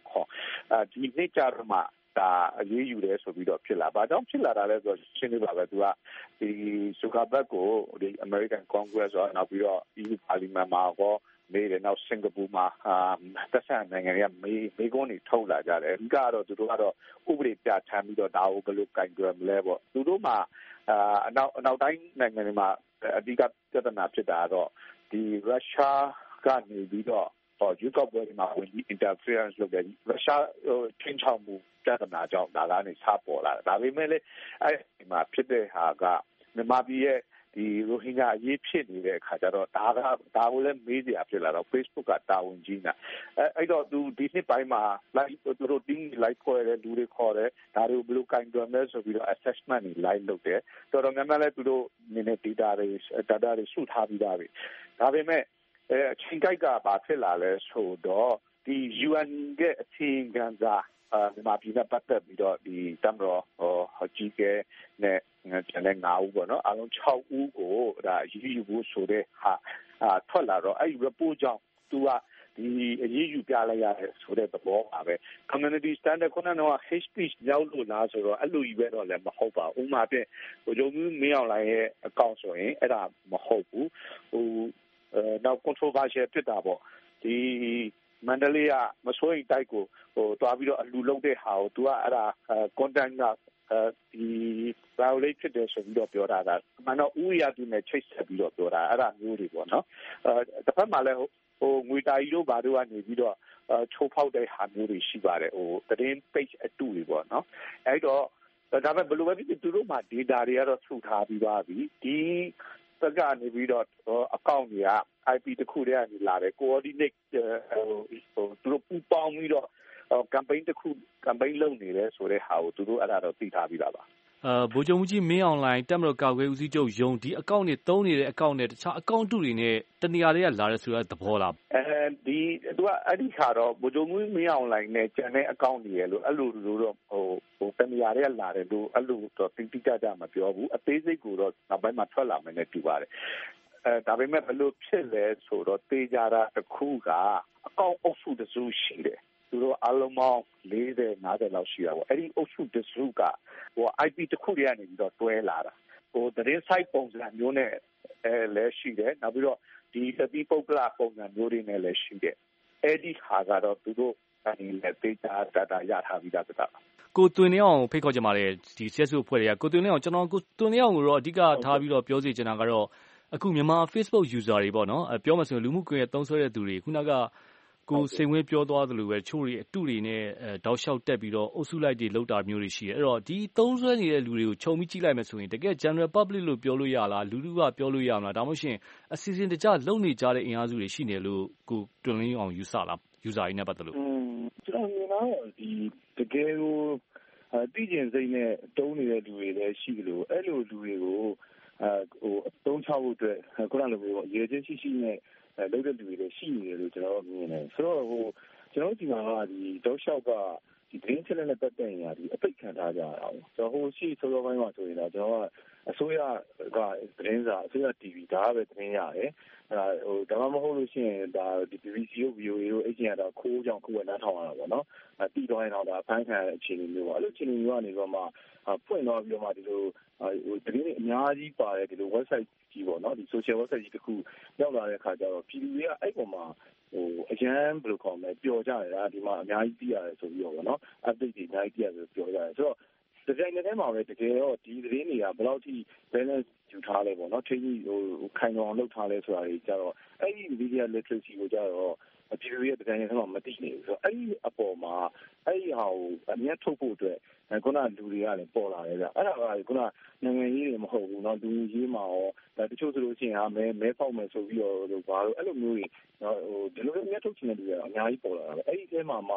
2019ဒီနှစ်ကြတော့မှဒါအရေးယူတယ်ဆိုပြီးတော့ဖြစ်လာဘာကြောင့်ဖြစ်လာတာလဲဆိုတော့ရှင်းနေပါပဲသူကဒီဇူကာဘတ်ကိုဒီ American Congress ရောနောက်ပြီးတော့ EU Parliament မှာရောနေတယ်နောက်စင်ကာပူမှာသက်ဆိုင်နိုင်ငံတွေကမေကွန်းတွေထုတ်လာကြတယ်အဓိကတော့သူတို့ကတော့ဥပဒေပြဋ္ဌာန်းပြီးတော့ဒါကိုဘယ်လိုကင်တွယ်မလဲပေါ့သူတို့မှာအနောက်တိုင်းနိုင်ငံတွေမှာအဓိကပြဿနာဖြစ်တာတော့ဒီရုရှားကနေပြီးတော့ရွေးကောက်ပွဲတွေမှာဝင်ပြီး interference လုပ်တယ်ရုရှားချင်းချောက်မှုပြဿနာကြောင့်ဒါကနေစပေါ်လာတယ်ဒါပေမဲ့လည်းအဲဒီမှာဖြစ်တဲ့ဟာကမြန်မာပြည်ရဲ့ဒီရိုဟင်ဂျာအရေးဖြစ်နေတဲ့အခါကျတော့ဒါကိုလည်းမေးစရာဖြစ်လာတော့ Facebook ကတာဝန်ကြီးနေအဲ့တော့သူဒီနှစ်ပိုင်းမှာ like သူတို့တင်း like ခေါ်တယ်လူတွေခေါ်တယ်ဒါတွေကိုဘယ်လိုကင်တွယ်မလဲဆိုပြီးတော့ assessment တွေ like လုပ်တယ်တော်တော်များများလည်းသူတို့နည်းနည်း data တွေစုထားပြီးသားပဲဒါပေမဲ့အချိန်ကြိုက်ကဘာဖြစ်လာလဲဆိုတော့ဒီ UN ရဲ့အစီရင်ခံစာမြန်မာပြည်နဲ့ပတ်သက်ပြီးတော့ဒီတမတော်ကြီးကဲနဲ့ကျန်တဲ့9ဦးပေါ့နော်အားလုံး6ဦးကိုဒါအရေးယူဖို့ဆိုတဲ့ဟာထွက်လာတော့အဲ့ဒီ report ကြောင့်သူကဒီအရေးယူပြလိုက်ရတဲ့ဆိုတဲ့သဘောပါပဲ community standard ခုနကတော့ hate speech ရောက်လို့လားဆိုတော့အဲ့လိုကြီးပဲတော့လည်းမဟုတ်ပါဘူးဥပမာဖြင့်ဟိုဂျုံမျိုးမင်းအောင်လိုင်းရဲ့အကောင့်ဆိုရင်အဲ့ဒါမဟုတ်ဘူးဟိုနောက် controversial ဖြစ်တာပေါ့ဒီမန္တလေးကမစိုးရိမ်တိုက်ကိုဟိုတွားပြီးတော့အလူလုံးတဲ့ဟာကို तू ကအဲ့ဒါ content ကဒီ violate ဖြစ်တယ်ဆိုပြီးတော့ပြောတာကမှန်တော့ဥရတူနဲ့ချိတ်ဆက်ပြီးတော့ပြောတာအဲ့ဒါမျိုးတွေပေါ့နော်တစ်ဖက်မှာလည်းဟိုငွေတာကြီးတို့ဘာတို့ကနေပြီးတော့ချိုးဖောက်တဲ့ဟာမျိုးတွေရှိပါတယ်ဟိုသတင်း page အတူတွေပေါ့နော်အဲ့တော့ဒါပေမဲ့ဘယ်လိုပဲဖြစ်ဖြစ်သူတို့မှာ data တွေကတော့ထူထားပြီးပါပြီဒီဘက်ကနေပြီးတော့အကောင့်တွေက IP တစ်ခုတည်းကနေလာတယ် coordinate ဟိုသူတို့ပူးပေါင်းပြီးတော့ campaign တစ်ခု campaign လုပ်နေတယ်ဆိုတဲ့ဟာကိုသူတို့အဲ့ဒါတော့သိထားပြီးတာပါဗိုလ်ချုပ်မှုကြီးမင်းအောင်လှိုင်တက်မတော်ကာကွယ်ဦးစီးချုပ်ယုံဒီအကောင့်တွေသုံးနေတဲ့အကောင့်နဲ့တခြားအကောင့်တူတွေနဲ့တနေရာတွေကလာတယ်ဆိုတဲ့သဘောလားဒီသူကအဲ့ဒီခါတော့ဗိုလ်ချုပ်မှုမင်းအောင်လှိုင်နဲ့ကျန်တဲ့အကောင့်တွေရလို့အဲ့လိုတော့ဟိုတနေရာတွေကလာတယ်လို့အဲ့လိုတော့တိတိကျကျမပြောဘူးအသေးစိတ်ကိုတော့နောက်ပိုင်းမှာထွက်လာမယ်နဲ့တူပါတယ်ဒါပေမဲ့ဘယ်လိုဖြစ်လဲဆိုတော့တေးကြတာတစ်ခုကအကောင့်အုပ်စုတစုရှိတယ်သူတို့အလုံးပေါင်း40-50လောက်ရှိတာပေါ့အဲ့ဒီအုပ်စုတစုကဟို IP တစ်ခုတည်းကနေပြီးတော့တွဲလာတာဟိုသတင်း site ပုံစံမျိုးနဲ့လည်းရှိတယ်နောက်ပြီးတော့ဒီသတိပုဂ္ဂလပုံစံမျိုးတွေနဲ့လည်းရှိတယ်အဲ့ဒီဟာကတော့သူတို့အနေနဲ့တေးကြတာရထားပြီးသားပါကိုသွင်နေအောင်ဖိတ်ခေါ်ကြပါလေဒီဆက်စုအဖွဲ့တွေကကိုသွင်နေအောင်ကျွန်တော်ကိုသွင်နေအောင်ကိုတော့အဓိကထားပြီးတော့ပြောစီချင်တာကတော့အခုမြန်မာ Facebook user တွေပေါ့နော်ပြောမှဆိုရင်လူမှုကွန်ရက်သုံးစွဲတဲ့သူတွေခုနကကိုစိန်ဝင်းပြောသွားသလိုပဲချို့တွေအတူတွေနဲ့တောက်လျှောက်တက်ပြီးတော့အုပ်စုလိုက်တွေလောက်တာမျိုးတွေရှိတယ်အဲ့တော့ဒီသုံးစွဲနေတဲ့လူတွေကိုခြုံပြီးကြည့်လိုက်မယ်ဆိုရင်တကယ် general public လို့ပြောလို့ရလားလူထုကပြောလို့ရမလားဒါမှမဟုတ်ရှင်အစီအစဉ်တကျလုံနေကြတဲ့အင်အားစုတွေရှိနေလို့ကိုတွင်လင်းအောင်ယူဆလား user တွေနဲ့ပတ်သက်လို့ကျွန်တော်မြင်တော့ဒီတကယ်ကိုသိကျင်စိတ်နဲ့တုံးနေတဲ့လူတွေလည်းရှိတယ်လို့အဲ့လိုလူတွေကိုဟိုအသုံးချဖို့အတွက်ခုနလိုမျိုးရေချင်းရှိနဲ့လုပ်တဲ့လူတွေလည်းရှိနေတယ်လို့ကျွန်တော်မြင်တယ်ဆိုတော့ဟိုကျွန်တော်ဒီမှာကဒီတောက်လျှောက်ကဒီသတင်းချက်လက်နဲ့ပတ်သက်ရင်ဒီအပိတ်ခံထားကြတာ။ကျွန်တော်ဟိုရှိစောစောပိုင်းမှာဆိုရင်တော့ကျွန်တော်ကအစိုးရကသတင်းစာအစိုးရ TV ဒါပဲသတင်းရတယ်။ဟိုဒါမှမဟုတ်လို့ရှိရင်ဒါဒီ BBC တို့ VOA တို့အဲ့ကျင်ကတော့ခိုးကြောင်ခိုးဝဲနားထောင်ရတာပေါ့နော်။တီတော်ရင်တော့ဒါဖန်ခံရတဲ့အခြေအနေမျိုးပေါ့။အဲ့လိုအခြေအနေမျိုးကနေတော့မှဖွင့်တော့ပြီးတော့မှဒီလိုဟိုသတင်းတွေအများကြီးပါတယ်ဒီလို website ကြီးပေါ့နော်ဒီ social website ကြီးတစ်ခုရောက်လာတဲ့အခါကျတော့ပြည်သူတွေကအဲ့ပေါ်မှာဟိုအရန်ဘယ်လိုခေါ်မလဲပျော်ကြတယ်ဒါဒီမှာအများကြီးသိရတယ်ဆိုပြီးတော့ဗောနော် update တွေအများကြီးသိရတယ်ဆိုပြောကြတယ်ဆိုတော့ဒီဇိုင်းထဲမှာပဲတကယ်တော့ဒီသတင်းတွေကဘယ်လောက်ထိ balance ယူထားလဲဗောနော်ထိဟိုခိုင်အောင်လုပ်ထားလဲဆိုတာတွေကြတော့အဲ့ဒီ media literacy ကိုကြတော့ပြည်သူရဲ့ဒီဇိုင်းထဲမှာမသိနေဘူးဆိုတော့အဲ့ဒီအပေါ်မှာအဲ့ဒီဟာကိုအမြတ်ထုတ်ဖို့အတွက်ခုနလူတွေကလည်းပေါ်လာတယ်ဗျအဲ့ဒါကခုနနိုင်ငံရေးတွေမဟုတ်ဘူးเนาะလူရေးမှာရောဒါတချို့ဆိုလို့ရှိရင်မဲဖောက်မယ်ဆိုပြီးတော့ဘာလို့အဲ့လိုမျိုးတွေဟိုဒီလိုမျိုးအမြတ်ထုတ်ချင်တဲ့လူတွေကအများကြီးပေါ်လာတာပဲအဲ့ဒီထဲမှာမှ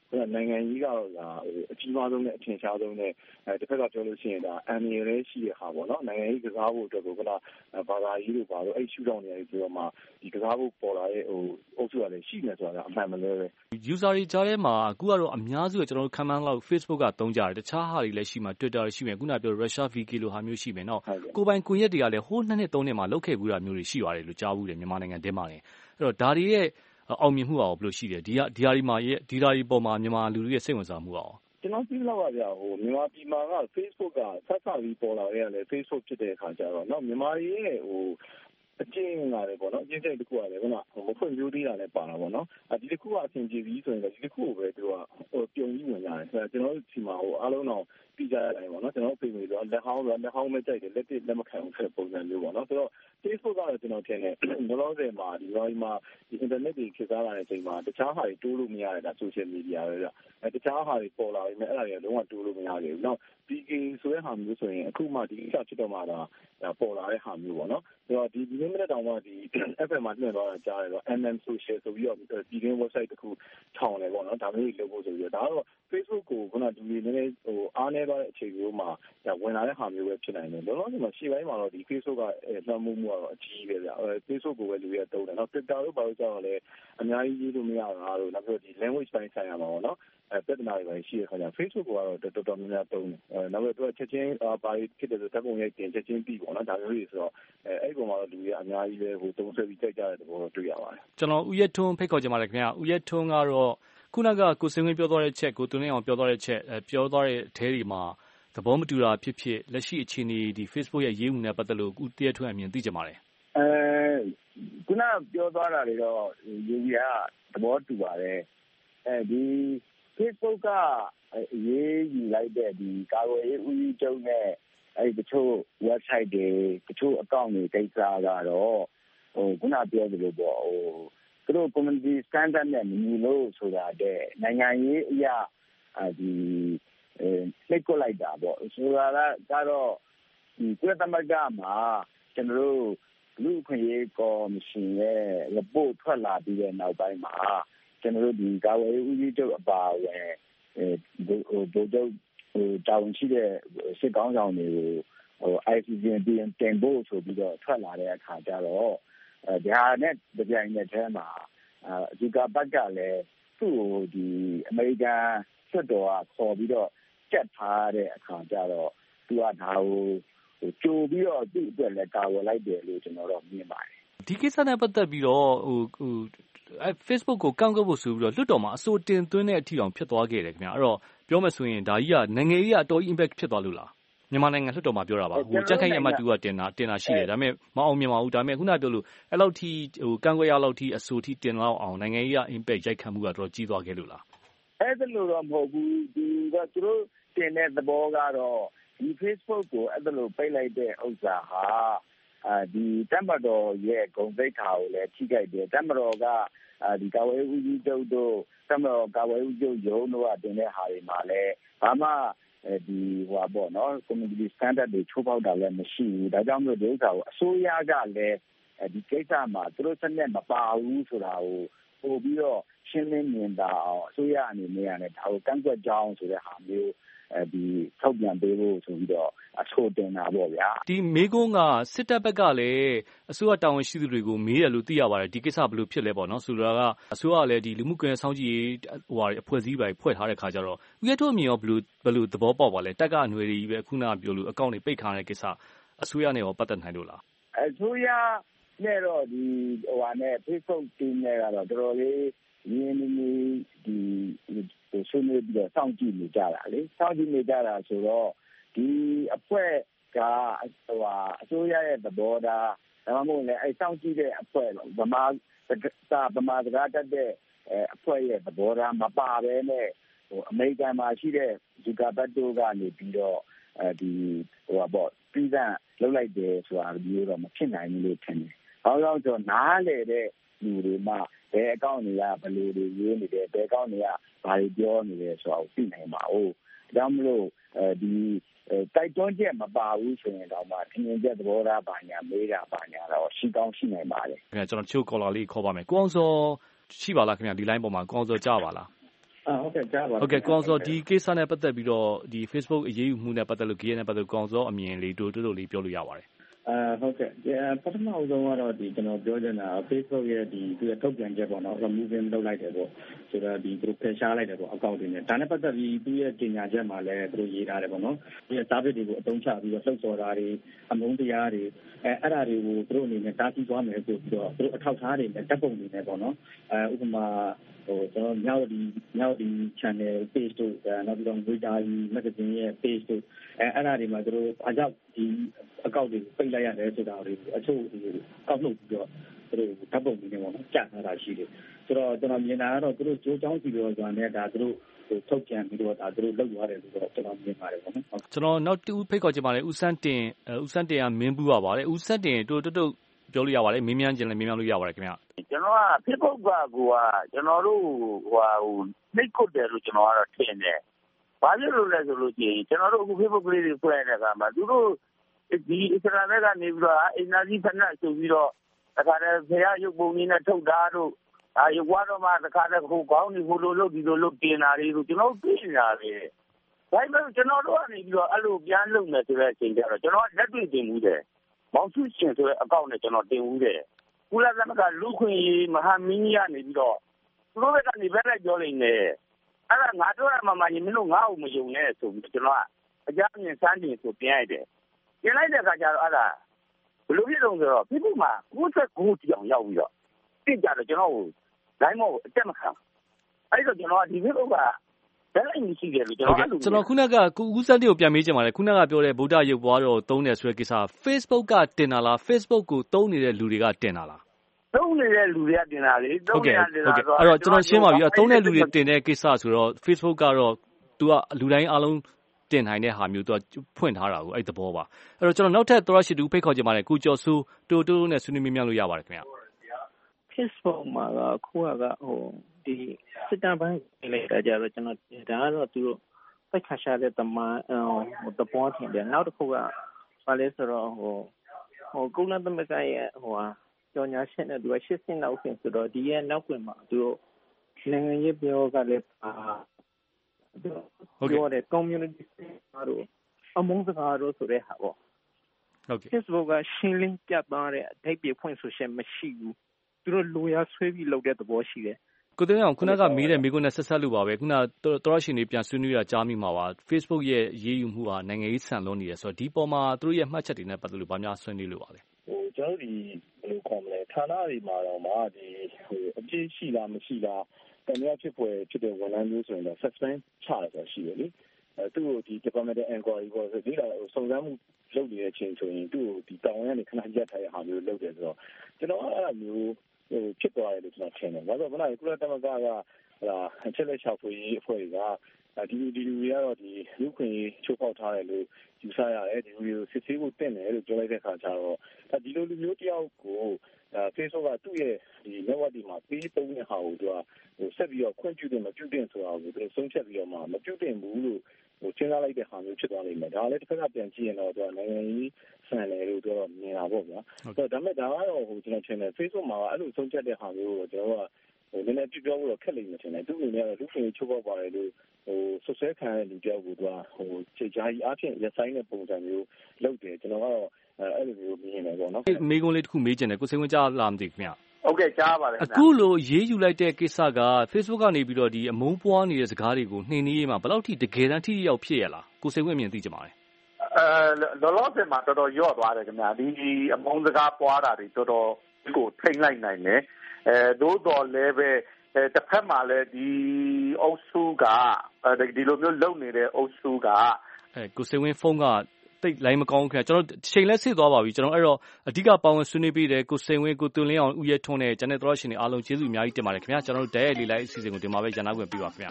နိုင်ငံရေးကတော့အကြီးမားဆုံးနဲ့အထင်ရှားဆုံးနဲ့တစ်ဖက်ကပြောလို့ရှိရင်ဒါအန်ရီလည်းရှိရဟာပေါ့နော်နိုင်ငံရေးကစားဖို့အတွက်ကိုဘာသာရေးတို့ဘာလို့အဲ့ရှုထောင့်နေပြီးတော့မှဒီကစားဖို့ပေါ်လာတဲ့အုပ်စုကလည်းရှိနေဆိုတာအမှန်မလဲပဲ user တွေကြားထဲမှာအခုကတော့အများစုကကျွန်တော်တို့ခံမှန်းလောက် Facebook ကသုံးကြတယ်တခြားဟာတွေလည်းရှိမှာ Twitter တွေရှိမယ်ခုနပြော Russia VK လိုဟာမျိုးရှိမယ်နော်ကိုပိုင်ကွန်ရက်တွေကလည်းဟိုး2နှစ်3နှစ်မှာလောက်ခဲ့ဘူးတာမျိုးတွေရှိပါတယ်လို့ကြားဘူးတယ်မြန်မာနိုင်ငံထဲမှာလည်းအဲ့တော့ဒါတွေရဲ့အောင်မြင်မှုအောင်ဘယ်လိုရှိတယ်ဒီဟာတွေပေါ်မှာမြန်မာလူတွေရဲ့စိတ်ဝင်စားမှုအောင်ကျွန်တော်သိလောက်ပါဗျာမြန်မာပြည်မှာက Facebook ကဆက်ဆက်ပြီးပေါ်လာခဲ့ရတယ် Facebook ဖြစ်တဲ့အခါကျတော့เนาะမြန်မာရဲ့အကျဉ်းလာတယ်ပေါ့နော်အကျဉ်းစိတ်တစ်ခုရတယ်ခုနမဖွင့်ပြိုးသေးတာလည်းပါတာပေါ့နော်ဒီတစ်ခုကအဆင်ပြေပြီးဆိုရင်ဒီတစ်ခုကိုပဲသူကပြုံပြီးဝင်ကြတယ်ကျွန်တော်တို့ဒီမှာအားလုံးတော့ပြီးကြရတယ်ပေါ့နော်ကျွန်တော်တို့ပြင်ပြီးတော့လက်ဟောင်းပဲကြိုက်တယ်လက်မခံဘူးဖြစ်ပုံစံမျိုးပေါ့နော်ဆိုတော့ Facebook ကတော့ကျွန်တော်ထင်တယ်လောလောဆယ်မှာဒီ internet တွေခေတ်စားလာတဲ့အချိန်မှာတခြားဟာတွေတိုးလို့မရတဲ့ဒါ social media ပဲဗျတခြားဟာတွေပေါ်လာပြီးမဲ့အဲ့ဒါတွေလုံးဝတိုးလို့မရခဲ့ဘူးနောက် PK ဆိုတဲ့ဟာမျိုးဆိုရင်အခုမှဒီအချက်ဖြစ်တော့မှဒါပေါ်လာတဲ့ဟာမျိုးပေါ့နော်ဆိုတော့ဒီနေ့မနေ့တောင်မှဒီ FM မှာတင်သွားတာကြားတယ်တော့ NM social ဆိုပြီးတော့ဒီကင်း website တစ်ခုထောင်တယ်ပေါ့နော်ဒါမျိုးတွေလုပ်ဖို့ဆိုပြီးတော့ဒါကတော့ Facebook ကိုခုနဒီနည်းနည်းအားနည်းသွားတဲ့အချိန်မျိုးမှာဝင်လာတဲ့ဟာမျိုးပဲဖြစ်နိုင်တယ်လောလောဆယ်မှာရှေ့ပိုင်းမှာတော့ဒီ Facebook ကလွှမ်းမိုးမှုကတော့အကြီးပဲဗျFacebook ကိုပဲလူတွေတုံးတယ်နော် Twitter တို့ဘာလို့ကြောက်ရလဲအများကြီးရေးလို့မရတာတို့နောက်ပြီးဒီ language ပိုင်းဆိုင်ရာမှာပေါ့နော်ပြဿနာတွေပဲရှိရခါကျ Facebook ကတော့တော်တော်များများတုံးတယ်နောက်ပြီးတော့ချက်ချင်းဘာဖြစ်တယ်ဆိုဓာတ်ပုံရိုက်တင်ချက်ချင်းပြီးပေါ့နော်ဒါမျိုးတွေဆိုတော့အဲ့ဒီပုံမှာတော့လူတွေအများကြီးပဲတုံးဆွဲပြီးကြိုက်ကြတဲ့သဘောတွေ့ရပါတယ်ကျွန်တော်ဦးရဲထွန်းဖိတ်ခေါ်ကြပါတယ်ခင်ဗျာဦးရဲထွန်းကတော့ခုနကကိုစင်ဝင်းပြောသွားတဲ့ချက်ကိုတွင်းအောင်ပြောသွားတဲ့ချက်ပြောသွားတဲ့အထဲတွေမှာသဘောမတူတာဖြစ်ဖြစ်လက်ရှိအခြေအနေဒီ Facebook ရဲ့ရေးမှုနဲ့ပတ်သက်လို့ဦးရဲထွန်းအမြင်သိကြပါတယ်ခုနပြောသွားတာတွေတော့ယူရီကသဘောတူပါတယ်ဒီ Facebook ကအရေးယူလိုက်တဲ့ဒီကာကွယ်ရေးဦးစီးချုပ်နဲ့အဲ့တချို့ website တွေတချို့ account တွေကိစ္စကတော့ခုနပြောသလိုပေါ့သူတို့ community standard နဲ့မညီလို့ဆိုတာတဲ့နိုင်ငံရေးအရာဒီနှိပ်ကွက်လိုက်တာပေါ့ဆိုတာကတော့ဒီကုလသမဂ္ဂမှာကျွန်တော်တို့လူ့အခွင့်အရေးကော်မရှင်ရဲ့ report ထွက်လာပြီးတဲ့နောက်ပိုင်းမှာကျွန်တော်တို့ဒီကာကွယ်ရေးဦးစီးချုပ်အပါအဝင်ဗိုလ်ချုပ်တာဝန်ရှိတဲ့စစ်ကောင်းဆောင်တွေကိုICC တင်ဖို့ဆိုပြီးတော့ထွက်လာတဲ့အခါကျတော့ဒါနဲ့ကြိုင်တဲ့ထဲမှာဒီကဘက်ကလည်းသူ့ကိုဒီအမေရိကန်စစ်တော်ကခေါ်ပြီးတော့ကြက်ထားတဲ့အခါကျတော့သူကဒါကိုကြိုပြီးတော့သူ့အတွက်လည်းကာဝယ်လိုက်တယ်လို့ကျွန်တော်တော့မြင်ပါတယ်ဒီကိစ္စနဲ့ပတ်သက်ပြီးတော့Facebook ကိုကန့်ကွက်ဖို့ဆိုပြီးတော့လွှတ်တော်မှာအဆိုတင်သွင်းတဲ့အထိအောင်ဖြစ်သွားခဲ့တယ်ခင်ဗျာအဲ့တော့ပြောမယ်ဆိုရင်ဒါကြီးကနိုင်ငံရေးအတော် impact ဖြစ်သွားလို့လားမြန်မာနိုင်ငံလွှတ်တော်မှာပြောတာပါကြက်ခိုင်အမတ်တူကတင်တာရှိတယ်ဒါပေမဲ့မအောင်မြင်ပါဘူးဒါပေမဲ့ခုနပြောလို့အဲ့လောက်ထိကန့်ကွက်ရလောက်ထိအဆိုထိတင်လောက်အောင်နိုင်ငံရေး impact ရိုက်ခတ်မှုကတော့ကြီးသွားခဲ့လို့လားအဲ့ဒါလို့တော့မဟုတ်ဘူးဒီကသူတို့တင်တဲ့သဘောကတော့ဒီ Facebook ကိုအဲ့ဒါလို့ပိတ်လိုက်တဲ့ဥစ္စာဟာဒီတမ္ပတော်ရဲ့ဂုဏ်သိက္ခာကိုလည်းထိခိုက်တယ်တမ္ပတော်ကဒီကာဝေးဦးကြီးချုပ်တို့တမ္ပတော်ကာဝေးဦးချုပ်ရုံးတို့ကတင်တဲ့ဟာတွေမှာလည်းဘာမှဒီပေါ့နော် community standard တွေချိုးဖောက်တာလည်းမရှိဘူးဒါကြောင့်မို့ဒီဥစ္စာကိုအစိုးရကလည်းဒီကိစ္စမှာသူတို့စနစ်မပါဘူးဆိုတာကိုပို့ပြီးတော့ရှင်းလင်းမြင်သာအောင်အစိုးရအနေနဲ့လည်းဒါကိုကန့်ကွက်ကြောင်းဆိုတဲ့ဟာမျိုးဒီထောက်ပြန်ပေးဖို့ဆိုပြီးတော့အဆိုတင်တာပေါ့ဗျာဒီမေးခွန်းကစစ်တပ်ဘက်ကလည်းအစိုးရတာဝန်ရှိသူတွေကိုမေးတယ်လို့သိရပါတယ်ဒီကိစ္စဘယ်လိုဖြစ်လဲပေါ့နော်ဆိုတော့ကအစိုးရကလည်းဒီလူမှုကွန်ရက်စောင့်ကြည့်ရေးအဖွဲ့အစည်းပိုင်းဖွဲ့ထားတဲ့ခါကျတော့ဦးရထုတ်အမြင်ရောဘယ်လိုသဘောပေါက်ပါလဲတက်ကအຫນွေတွေကြီးပဲခုနကပြောလို့အကောင့်တွေပိတ်ထားတဲ့ကိစ္စအစိုးရနဲ့ရောပတ်သက်နိုင်လို့လားအစိုးရနဲ့တော့ဒီနဲ့ Facebook team နဲ့ကတော့တော်တော်လေးရင်းနှီးဒီဆွေးနွေးပြီးတော့စောင့်ကြည့်နေကြတာလေစောင့်ကြည့်နေကြတာဆိုတော့ဒီအဖွဲ့ကအစိုးရရဲ့သဘောထားဒါမှမဟုတ်လည်းအဲစောင့်ကြည့်တဲ့အဖွဲ့ဗမာစကားတတ်တဲ့အဖွဲ့ရဲ့သဘောထားမပါဘဲနဲ့အမေရိကန်မှာရှိတဲ့ဒီကဘတ်တိုကနေပြီးတော့ဒီပေါ့ပြည်စံလောက်လိုက်တယ်ဆိုတာမျိုးတော့မဖြစ်နိုင်ဘူးလို့ထင်တယ်။ဘာလို့လဲဆိုတော့နားလေတဲ့လူတွေမှဘယ်အကောင့်တွေကဘယ်လိုတွေရေးနေတယ်ဘယ်အကောင့်တွေကဘာတွေပြောနေတယ်ဆိုတာကိုသိနိုင်ပါဦး။ဒါမှမဟုတ်ဒီတိုက်တွန်းချက်မပါဘူးဆိုရင်တော့မှထင်မြင်ချက်သဘောထားပါညာမေးတာပါညာတော့ရှိကောင်းရှိနိုင်ပါတယ်။ကျွန်တော်ချိုးကော်လာလေးခေါ်ပါမယ်။ကိုအောင်စောရှိပါလားခင်ဗျာဒီ line ပေါ်မှာကိုအောင်စောကြားပါလားဟုတ်ကဲ့ကြားပါဟုတ်ကဲ့ကောင်စောဒီကိစ္စနဲ့ပတ်သက်ပြီးတော့ဒီ Facebook အရေးယူမှုနဲ့ပတ်သက်လို့ GA နဲ့ပတ်သက်လို့ကောင်စောအမြင်လေးတို့လေးပြောလို့ရပါတယ်ဟုတ်ကဲ့ပထမဆုံးကတော့ကျွန်တော်ပြောချင်တာ Facebook ရဲ့သူရဲ့ထုတ်ပြန်ချက်ပေါ့နော် removing လုပ်လိုက်တယ်ပေါ့ဆိုတော့သူတို့ဖယ်ရှားလိုက်တယ်ပေါ့အကောင့်တွေနဲ့ဒါနဲ့ပတ်သက်ပြီးသူရဲ့ကြေညာချက်မှာလည်းသူတို့ရေးထားတယ်ပေါ့နော်ဒီ service တွေကိုအသုံးချပြီးတော့လှုပ်ဆော်တာတွေအမုန်းတရားတွေအဲ့ဒါတွေကိုသူတို့အနေနဲ့တားဆီးသွားမယ်ဆိုပြီးတော့သူတို့အထောက်အထားတွေနဲ့တပ်ပုံတွေနဲ့ပေါ့နော်ဥပမာကျွန်တော်မြောက်ဒီ channel page တို့နောက်ပြီးတော့ Twitter magazine ရဲ့ page တို့အဲ့ဒါတွေမှာသူတို့အကြောက်ဒီအကောင့်တွေပိတ်လိုက်ရတယ်ဆိုတာတွေအချို့ကောက်လို့ပြီးတော့သူတို့ဓာတ်ပုံတွေနဲ့ပေါ့နော်ကြာထားတာရှိတယ်ဆိုတော့ကျွန်တော်မြင်တာကတော့သူတို့ကြိုးချောင်းစီပြောဆိုတာနဲ့ဒါသူတို့ထုတ်ပြန်ပြီးတော့ဒါသူတို့လုပ်သွားတယ်လို့တော့ကျွန်တော်မြင်ပါတယ်ပေါ့နော်ကျွန်တော်နောက်တူဖိတ်ခေါ်ချင်ပါတယ်ဦးစန်းတင်ကမင်းဘူးပါပါတယ်ဦးစန်းတင်တို့ပြောလို့ရပါတယ်မေးမြန်းခြင်းလည်းမေးမြန်းလို့ရပါတယ်ခင်ဗျကျွန်တော်က Facebook ကကျွန်တော်တို့နှိပ်ကွတ်တယ်လို့ကျွန်တော်ကတော့ထင်တယ်ဘာဖြစ်လို့လဲဆိုလို့ရှိရင်ကျွန်တော်တို့အခု Facebook လေးတွေဖွင့်တဲ့အခါမှာသူတို့ဒီအစ္စလာမ်ဘက်ကနေပြီးတော့အင်နာကြီးဖက်နဲ့ဆိုပြီးတော့တခါတည်းဖရာရုပ်ပုံကြီးနဲ့ထုတ်တာတို့ရုပ်ဝါတော့မှတခါတည်းဟိုကောင်းဒီဟိုလိုလုပ်ဒီလိုလုပ်တင်တာတွေတို့ကျွန်တော်သိနေတာလေဒါပေမဲ့ကျွန်တော်တို့ကနေပြီးတော့အဲ့လိုပြန်လုပ်မယ်ဆိုတဲ့အချိန်ကျတော့ကျွန်တော်လက်တွေ့တင်မှုတယ်မောင်စုရှင်ဆိုတဲ့အကောင့်နဲ့ကျွန်တော်တင်ဦးတယ်ကုလသမဂ္ဂလူခွင့်ရေးမဟာမင်းကြီးကနေပြီးတော့သူတို့ကနေဘက်လိုက်ပြောနေတယ်အဲ့ဒါငါတို့ကမှမင်းတို့ငါ့ကိုမယုံနဲ့ဆိုပြီးကျွန်တော်ကအကြမ်းမြင်စမ်းတင်ဆိုပြန်လိုက်တယ်ပြင်လိုက်တဲ့အခါကျတော့အဲ့ဒါဘယ်လိုဖြစ်လို့ဆိုတော့ပြည်သူမှာ99တောင်ရောက်ပြီးတော့ပြစ်ကြတော့ကျွန်တော်ကိုဒိုင်းမောအတက်မခံအဲ့တော့ကျွန်တော်ကဒီလိုကဒါလည်းမရှိတယ်လို့ကျွန်တော်ခုနကဦးစန်းတင်ကိုပြန်မေးချင်ပါတယ်ခုနကပြောတဲ့ဗုဒ္ဓရုပ်ပွားတော်သုံးတယ်ဆိုတဲ့ကိစ္စ Facebook ကတင်တာလား Facebook ကိုသုံးနေတဲ့လူတွေကတင်တာလားသုံးနေတဲ့လူတွေကတင်တာလေသုံးနေတဲ့လူတွေကအဲ့တော့ကျွန်တော်ရှင်းပါပြီသုံးတဲ့လူတွေတင်တဲ့ကိစ္စဆိုတော့ Facebook ကတော့ तू ကလူတိုင်းအားလုံးတင်နိုင်တဲ့ဟာမျိုး तू ဖွင့်ထားတာကိုအဲ့သဘောပါအဲ့တော့ကျွန်တော်နောက်ထပ်သောရရှိတူဖိတ်ခေါ်ချင်ပါတယ်ကိုကျော်စိုးတိုးနဲ့ဆွေးနွေးမြန်းလို့ရပါတယ်ခင်ဗျာ Facebook မှာကခုကဒီစစ်တမ်းပိုင်းလိုက်တာကြတော့ကျွန်တော်ဒါကတော့သူတို့ပိုက်ခါရှာတဲ့သဘောထင်တယ်နောက်တစ်ခုကဘာလဲဆိုတော့ကုလသမဂ္ဂရဲ့ကြော်ညာချက်နဲ့သူက80နောက်ပြင်ဆိုတော့ဒီရဲ့နောက်ကွယ်မှာသူတို့နိုင်ငံရေးပြောကလည်းပြောတဲ့ community တို့အမုန်းစကားတို့ဆိုတဲ့ဟာပေါ့ဟုတ်ကဲ့ Facebook ကရှင်းလင်းပြသတဲ့အဓိပ္ပာယ်ဖွင့်ဆိုချက်မရှိဘူးသူတို့လိုရာဆွဲပြီးလုပ်တဲ့သဘောရှိတယ်ကိုတင်အောင်ခုနကမေးတဲ့မိကုန်းနဲ့ဆက်ဆက်လို့ပါပဲခုနသောရရှင်တွေပြန်ဆွေးနွေးတာကြားမိမှာပါ Facebook ရဲ့ရေးယူမှုဟာနိုင်ငံရေးဆန်လွန်းနေတယ်ဆိုတော့ဒီပေါ်မှာသူတို့ရဲ့မှတ်ချက်တွေနဲ့ပတ်သက်လို့ဗာများဆွေးနွေးလို့ပါလဲကျွန်တော်ဒီဘယ်လိုခေါ်မလဲဌာနတွေမှာတော့မှဒီအပြည့်ရှိလားမရှိလားတကယ်ဖြစ်ပွဲဖြစ်တဲ့ဝန်ထမ်းမျိုးဆိုရင်တော့ suspend ချရတာရှိတယ်လေသူ့ကိုဒီ departmental inquiry ပေါ့ဆိုဒီကစုံစမ်းမှုလုပ်နေတဲ့အချိန်ဆိုရင်သူ့ကိုဒီတောင်ရကနေခဏရက်ထားရဟာမျိုးလုပ်တယ်ဆိုတော့ကျွန်တော်အဲ့လိုမျိုးဖြစ်သွားတယ်လို့ကျွန်တော်ထင်တယ်။ဘာလို့လဲဆိုတော့ကုလသမဂ္ဂကအချက်လက်ချဖွေးအဖွဲ့တွေကဒီလူတွေကတော့ဒီလူခွင့်ချိုးဖောက်ထားတယ်လို့ယူဆရတယ်ဒီလူတွေကိုစစ်ဆေးဖို့တင်တယ်လို့ပြောလိုက်တဲ့အခါကျတော့ဒီလိုလူမျိုးတယောက်ကိုFacebook ကသူ့ရဲ့ဒီ network ဒီမှာပေးသုံးတဲ့ဟာကိုသူကဆက်ပြီးတော့ခွင့်ပြုတယ်မပြုတယ်ဆိုတာကိုသူဆုံးဖြတ်ပြီးတော့မှမပြုတင်ဘူးလို့စဉ်းစားလိုက်တဲ့ဟာမျိုးဖြစ်သွားလိမ့်မယ်ဒါလည်းတစ်ခါပြန်ကြည့်ရင်တော့သူကနိုင်ငံရေးဆန်တယ်လို့ပြောမြင်တာပေါ့ဗျာဒါပေမဲ့ဒါကတော့ကျွန်တော်ထင်တယ် Facebook မှာအဲ့လိုဆုံးဖြတ်တဲ့ဟာမျိုးကိုကျွန်တော်ကနည်းနည်းပြောဖို့တော့ခက်လိမ့်မယ်ထင်တယ်သူ့အနေနဲ့လူ့ခွင့်ချိုးဖောက်ပါတယ်လို့ဆွဆွဲခံရတဲ့လူတယောက်ကိုသူကချိန်ကြားကြီးအားဖြင့်ရဆိုင်တဲ့ပုံစံမျိုးလုပ်တယ်ကျွန်တော်ကတော့အဲ့လိုမျိုးမြင်နေပေါ့နော်မိကုန်းလေးတစ်ခုမေးချင်တယ်ကိုစိတ်ဝင်ကြလားမသိခင်ဗျဟုတ်ကဲ့ကြားပါတယ်အခုလိုရေးယူလိုက်တဲ့ကိစ္စက Facebook ကနေပြီးတော့ဒီအမုန်းပွားနေတဲ့စကားတွေကိုနှိမ်နင်းရေးမှာဘယ်လောက်ထိတကယ်တမ်းထိရောက်ဖြစ်ရလားကိုစိတ်ဝင်မြင်သိကြပါမယ်လောလောဆယ်မှာတော်တော်ညော့သွားတယ်ခင်ဗျာဒီအမုန်းစကားပွားတာတွေတော်တော်ကိုထိမ့်လိုက်နိုင်တယ်သို့တော်လည်းပဲတစ်ဖက်မှာလည်းဒီအုပ်စုကဒီလိုမျိုးလုပ်နေတဲ့အုပ်စုကကိုစိတ်ဝင်ဖုန်းကတိတ်လိုင်းမကောင်းခင်ကျွန်တော်ချိန်လဲစစ်သွားပါပြီကျွန်တော်အဲ့တော့အဓိကပေါင်းဆွေးနွေးပေးတယ်ကိုစိန်ဝင်းကိုသွန်လင်းအောင်ဦးရဲထွန်းနဲ့ကျန်တဲ့သောရရှင်တွေအားလုံးကျေးဇူးအများကြီးတင်ပါတယ်ခင်ဗျာကျွန်တော်တို့ဓာတ်ရိုက်လေးလိုက်အစီအစဉ်ကိုဒီမှာပဲရန်နာခွင့်ပြုပါခင်ဗျာ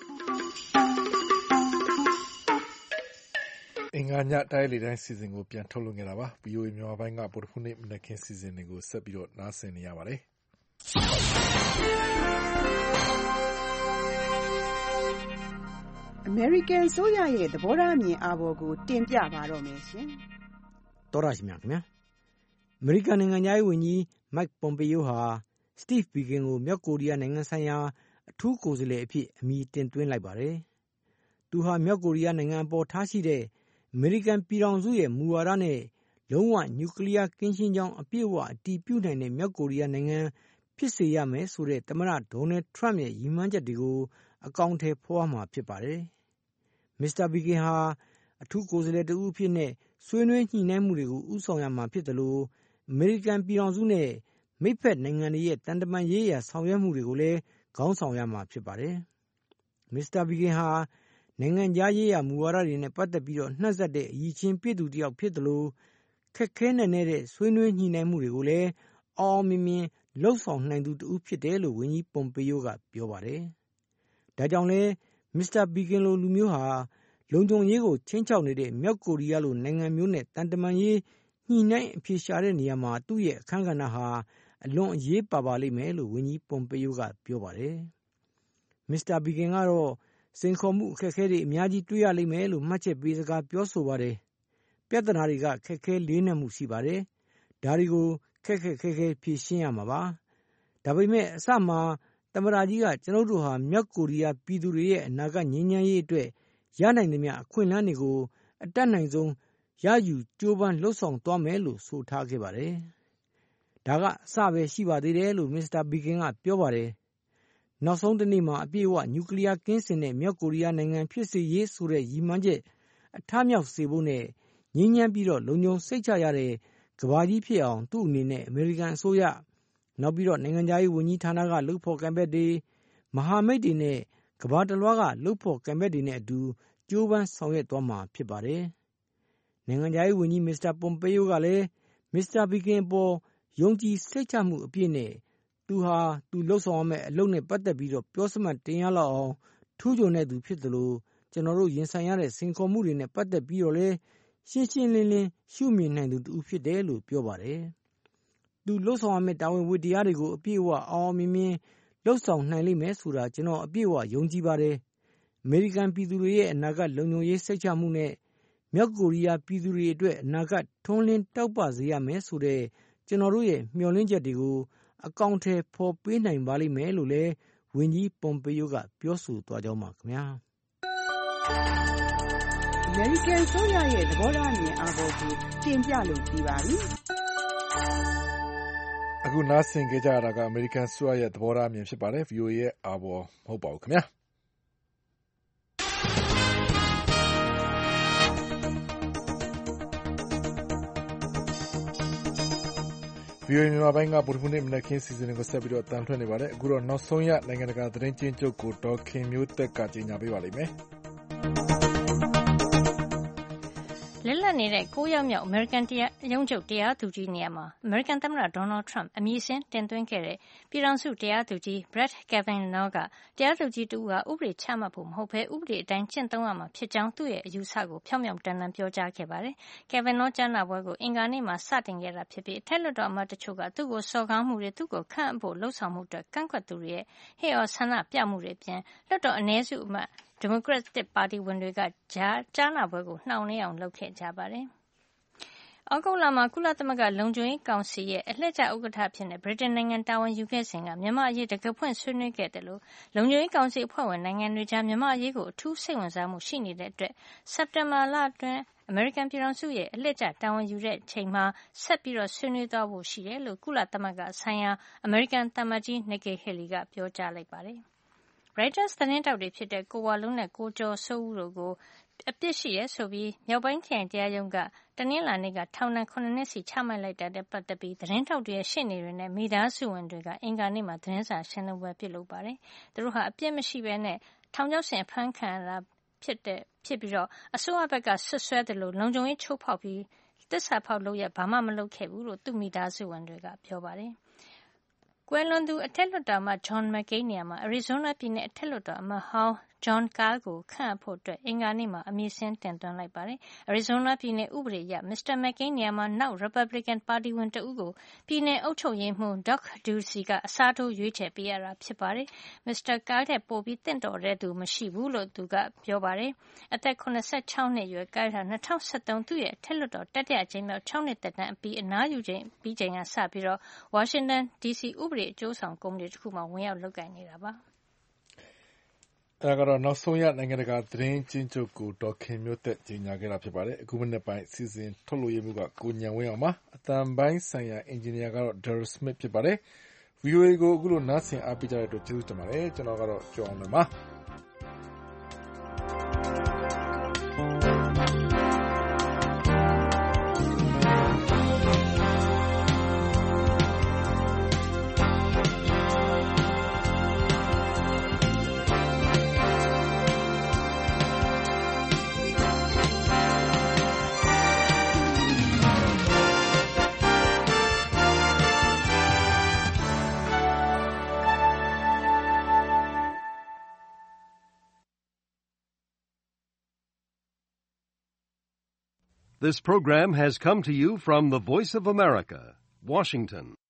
အင်္ဂါညတိုင်းလေတိုင်းစီစဉ်ကိုပြန်ထုတ်လွှင့်ခဲ့တာပါ VOA မြန်မာပိုင်းကဗုဒ္ဓဟူးနေ့မနက်ခင်းစီစဉ်တွေကိုဆက်ပြီးတော့နားဆင်နေရပါတယ်အမေရိကန်ဆိုရရဲ့သဘောထားမြင်အာဘော်ကိုတင်ပြပါတော့မယ်ရှင်။တော်ရရှိမြခင်ဗျာ။အမေရိကန်နိုင်ငံသားဝန်ကြီး Mike Pompeo ဟာ Steve Biegun ကိုမြောက်ကိုရီးယားနိုင်ငံဆိုင်ရာအထူးကိုယ်စားလှယ်အဖြစ်အမည်တင်သွင်းလိုက်ပါတယ်။သူဟာမြောက်ကိုရီးယားနိုင်ငံအပေါ်ထားရှိတဲ့အမေရိကန်ပြည်ထောင်စုရဲ့မူဝါဒနဲ့လုံးဝနျူကလ িয়ার ကင်းရှင်းကြောင်းအပြည့်အဝအတည်ပြုနိုင်တဲ့မြောက်ကိုရီးယားနိုင်ငံဖြစ်စေရမယ်ဆိုတဲ့သမ္မတဒေါ်နယ်ထရမ့်ရဲ့ရည်မှန်းချက်တွေကိုအကောင်အထည်ဖော်ရမှာဖြစ်ပါတယ်။ မစ္စတာဘီဂင်ဟာအထူးကိုယ်စားလှယ်တဦးအဖြစ်နဲ့ဆွေးနွေးညှိနှိုင်းမှုတွေကိုဦးဆောင်ရမှာဖြစ်တယ်လို့အမေရိကန်ပြည်ထောင်စုနဲ့မိတ်ဖက်နိုင်ငံတွေရဲ့တန်တမာရေးရာဆောင်ရွက်မှုတွေကိုလည်းခေါင်းဆောင်ရမှာဖြစ်ပါတယ်။မစ္စတာဘီဂင်ဟာနိုင်ငံခြားရေးရာမူဝါဒတွေနဲ့ပတ်သက်ပြီးနှံ့စပ်တဲ့အရည်ချင်းပြည့်သူတစ်ယောက်ဖြစ်တယ်လို့ခက်ခဲနိုင်တဲ့ဆွေးနွေးညှိနှိုင်းမှုတွေကိုလည်းအောင်မြင်မြင်လှုပ်ဆောင်နိုင်သူတဦးဖြစ်တယ်လို့ဝန်ကြီးပွန်ပေယိုကပြောပါတယ်။ဒါကြောင့်လည်းမစ္စတာဘီဂင်လိုလူမျိုးဟာလုံခြုံရေးကိုချင်းချောက်နေတဲ့မြောက်ကိုရီးယားလိုနိုင်ငံမျိုးနဲ့တန်တမာရေးညှိနှိုင်းအဖြေရှာတဲ့နေရာမှာသူ့ရဲ့အခန်းကဏ္ဍဟာအလွန်အရေးပါလိမ့်မယ်လို့ဝန်ကြီးပွန်ပေယိုကပြောပါတယ်။မစ္စတာဘီဂင်ကတော့စိန်ခေါ်မှုအခက်အခဲတွေအများကြီးတွေ့ရလိမ့်မယ်လို့မှတ်ချက်ပေးစကားပြောဆိုပါတယ်။ပြဿနာတွေကခက်ခဲလေးနက်မှုရှိပါတယ်။ဒါတွေကိုခက်ခဲဖြေရှင်းရမှာပါ။ဒါပေမဲ့အစမှာသမ္မတကြီးကကျွန်တော်တို့ဟာမြောက်ကိုရီးယားပြည်သူတွေရဲ့အနာဂတ်ငြိမ်းချမ်းရေးအတွက်ရနိုင်သမျှအခွင့်အလမ်းတွေကိုအတတ်နိုင်ဆုံးရယူကြိုးပမ်းလှုပ်ဆောင်သွားမယ်လို့ဆိုထားခဲ့ပါတယ်။ဒါကအစပဲရှိပါသေးတယ်လို့မစ္စတာဘီဂင်ကပြောပါတယ်။နောက်ဆုံးတစ်နေ့မှာအပြည့်အဝနျူကလ িয়ার ကင်းစင်တဲ့မြောက်ကိုရီးယားနိုင်ငံဖြစ်စေရေးဆိုတဲ့ရည်မှန်းချက်အထမြောက်စေဖို့နဲ့ငြိမ်းချမ်းပြီးလုံခြုံစိတ်ချရတဲ့ကမ္ဘာကြီးဖြစ်အောင်သူ့အနေနဲ့အမေရိကန်အစိုးရနောက်ပြီးနိုင်ငံခြားရေးဝန်ကြီးဌာနကလုပ်ဖော်ကိုင်ဘက်တွေမဟာမိတ်တွေနဲ့ကမ္ဘာတစ်လွှားကလုပ်ဖော်ကိုင်ဘက်တွေနဲ့အတူကြိုးပမ်းဆောင်ရွက်သွားမှာဖြစ်ပါတယ်။နိုင်ငံခြားရေးဝန်ကြီးမစ္စတာပွန်ပေယိုကလည်းမစ္စတာဘီဂင်အပေါ်ယုံကြည်စိတ်ချမှုအပြည့်နဲ့သူလှုပ်ဆောင်ရမယ့်အလုပ်နဲ့ပတ်သက်ပြီးပြောစမှတ်တင်ရလောက်အောင်ထူးချွန်တဲ့သူဖြစ်တယ်လို့ကျွန်တော်တို့ရင်ဆိုင်ရတဲ့စိန်ခေါ်မှုတွေနဲ့ပတ်သက်ပြီးလည်းရှင်းရှင်းလင်းလင်းရှုမြင်နိုင်သူတူဖြစ်တယ်လို့ပြောပါတယ်။သူလှုပ်ဆောင်ရမယ့်တာဝန်ဝတ္တရားတွေကိုအပြည့်အဝအောင်မြင်မြင်လှုပ်ဆောင်နိုင်လိမ့်မယ်ဆိုတာကျွန်တော်အပြည့်အဝယုံကြည်ပါတယ်။အမေရိကန်ပြည်သူတွေရဲ့အနာဂတ်လုံခြုံရေးစိတ်ချမှုနဲ့မြောက်ကိုရီးယားပြည်သူတွေအတွက်အနာဂတ်ထွန်းလင်းတောက်ပစေရမယ်ဆိုတဲ့ကျွန်တော်တို့ရဲ့မျှော်လင့်ချက်တွေကိုအကောင်အထည်ဖော်ပေးနိုင်ပါလိမ့်မယ်လို့လည်းဝန်ကြီးပွန်ပေယိုကပြောဆိုသွားကြောင်းပါခင်ဗျာ။ American ဆိုရရဲ့သဘောထားအမြင်အာဘော်ကိုတင်ပြလို့ပြီးပါပြီ။အခုနားဆင်ကြရတာကအမေရိကန်ဆိုရရဲ့သဘောထားအမြင်ဖြစ်ပါတယ်။ VOA ရဲ့အာဘော်မဟုတ်ပါဘူးခင်ဗျာ။ VOA မြန်မာပိုင်းကဗုဒ္ဓဟူးနေ့မနက်ခင်းစီစဉ်တွေကိုဆက်ပြီးအသံလွှင့်နေပါတယ်။အခုတော့နောက်ဆုံးရနိုင်ငံတကာသတင်းကျဉ်းချုပ်ကိုဒေါ်ခင်မျိုးသက်ကကြေညာပေးပါလိမ့်မယ်။လက်လက်နေတဲ့9ယောက်မြောက်အမေရိကန်ရုံးချုပ်တရားသူကြီးနေရာမှာအမေရိကန်သမ္မတဒေါ်နယ်ထရမ့်အမည်စင်းတင်သွင်းခဲ့တဲ့ပြည်ထောင်စုတရားသူကြီး Brett Kavanaugh ကတရားသူကြီးတဦးဟာဥပဒေချမှတ်ဖို့မဟုတ်ဘဲဥပဒေအတိုင်းကျင့်သုံးရမှာဖြစ်ကြောင်းသူ့ရဲ့အယူဆကိုဖြောင့်မတ်တန်တန်ပြောကြားခဲ့ပါတယ်။ Kavanaugh ကြားနာပွဲကိုအင်္ဂါနေ့မှာစတင်ခဲ့တာဖြစ်ပြီးအထက်လွှတ်တော်အမတ်တချို့ကသူ့ကိုစော်ကားမှုတွေသူ့ကိုခန့်အပ်ဖို့လှုံ့ဆော်မှုအတွက်ကန့်ကွက်သူတွေရဲ့ဟစ်အော်ဆန္ဒပြမှုတွေအပြင်လွှတ်တော်အနည်းစုအမတ်ဒီမိုကရက်တစ်ပါတီဝင်တွေကကြားနာပွဲကိုနှောင့်နှေးအောင်လုပ်ခဲ့ကြပါတယ်။ဩဂုတ်လမှာကုလသမဂ္ဂလုံခြုံရေးကောင်စီရဲ့အလှည့်ကျဥက္ကဋ္ဌအဖြစ်ဗြိတိန်နိုင်ငံတာဝန်ယူခဲ့စဉ်ကမြန်မာ့အရေးတံခါးဖွင့်ဆွေးနွေးခဲ့တယ်လို့လုံခြုံရေးကောင်စီအဖွဲ့ဝင်နိုင်ငံတွေကြားမြန်မာ့အရေးကိုအထူးစိတ်ဝင်စားမှုရှိနေတဲ့အတွက်စက်တင်ဘာလအတွင်းအမေရိကန်ပြည်ထောင်စုရဲ့အလှည့်ကျတာဝန်ယူတဲ့အချိန်မှာဆက်ပြီးဆွေးနွေးသွားဖို့ရှိတယ်လို့ကုလသမဂ္ဂဆိုင်ရာအမေရိကန်သံအမတ်ကြီး Nikki Haley ကပြောကြားလိုက်ပါတယ်။ Reuters သတင်းထောက်တွေဖြစ်တဲ့ကိုဝလုံးနဲ့ကိုကျော်စိုးဦးတို့ကိုအပြစ်ရှိတယ်ဆိုပြီးမြောက်ပိုင်းခရိုင်တရားရုံးကတနင်္လာနေ့ကထောင်ဒဏ်9 နှစ်စီချမှတ်လိုက်တာနဲ့ပတ်သက်ပြီးသတင်းထောက်တွေရဲ့ရှေ့နေတွေနဲ့မိသားစုဝင်တွေကအင်္ဂါနေ့မှာသတင်းစာရှင်းလင်းပွဲပြုလုပ်ပါတယ်။သူတို့ဟာအပြစ်မရှိဘဲနဲ့ထောင်ချောက်ဆင်အဖမ်းခံရတာဖြစ်ပြီးအစိုးရဘက်ကဆွဆွဲသလိုလုံခြုံရေးချိုးဖောက်ပြီးသစ္စာဖောက်လုပ်ရဘာမှမလုပ်ခဲ့ဘူးလို့သူ့မိသားစုဝင်တွေကပြောပါတယ်။ကွယ်လွန်သူအထက်လွှတ်တော်အမတ် John McCain နေရာမှာ Arizona ပြည်နယ်အထက်လွှတ်တော်အမတ်ဟောင်း John Karl ကိုခန့်အပ်ဖို့အင်္ဂါနေ့မှာအမည်စင်းတင်သွင်းလိုက်ပါတယ်။ Arizona ပြည်နယ်ဥပဒေအရ Mr. McCain နေရာမှာနောက် Republican ပါတီဝင်တဦးကိုပြည်နယ်အုပ်ချုပ်ရေးမှူး Doug Ducey ကအစားထိုးရွေးချယ်ပေးရတာဖြစ်ပါတယ်။ Mr. Karl ထက်ပိုပြီးသင့်တော်တဲ့သူမရှိဘူးလို့သူကပြောပါတယ်။အသက်76နှစ်အရွယ် Karl ဟာ2013သူ့ရဲ့အထက်လွှတ်တော်တတိယအကြိမ်မြောက်6နှစ်သက်တမ်းအပြီးအနားယူပြီးချိန်ကစပြီးWashington DC ဥပဒေအကျိုးဆောင်ကော်မတီတခုမှာဝင်ရောက်လုပ်ကိုင်နေတာပါ။အဲဒါကတော့နောက်ဆုံးရနိုင်ငံတကာသတင်းချင်းချုပ်ကိုဒေါ်ခင်မျိုးသက်ကြီးညာခဲ့တာဖြစ်ပါတယ်အခုမနေ့ပိုင်းစီစဉ်ထုတ်လို့ရမှုကကိုညံဝင်းအောင်ပါအတန်ပိုင်းဆိုင်ရာအင်ဂျင်နီယာကတော့ Daryl Smith ဖြစ်ပါတယ် VOA ကိုအခုလိုနားဆင်အားပေးကြတဲ့အတွက်ကျေးဇူးတင်ပါတယ်ကျွန်တော်ကတော့ကြော်အောင်ပါ This program has come to you from the Voice of America, Washington.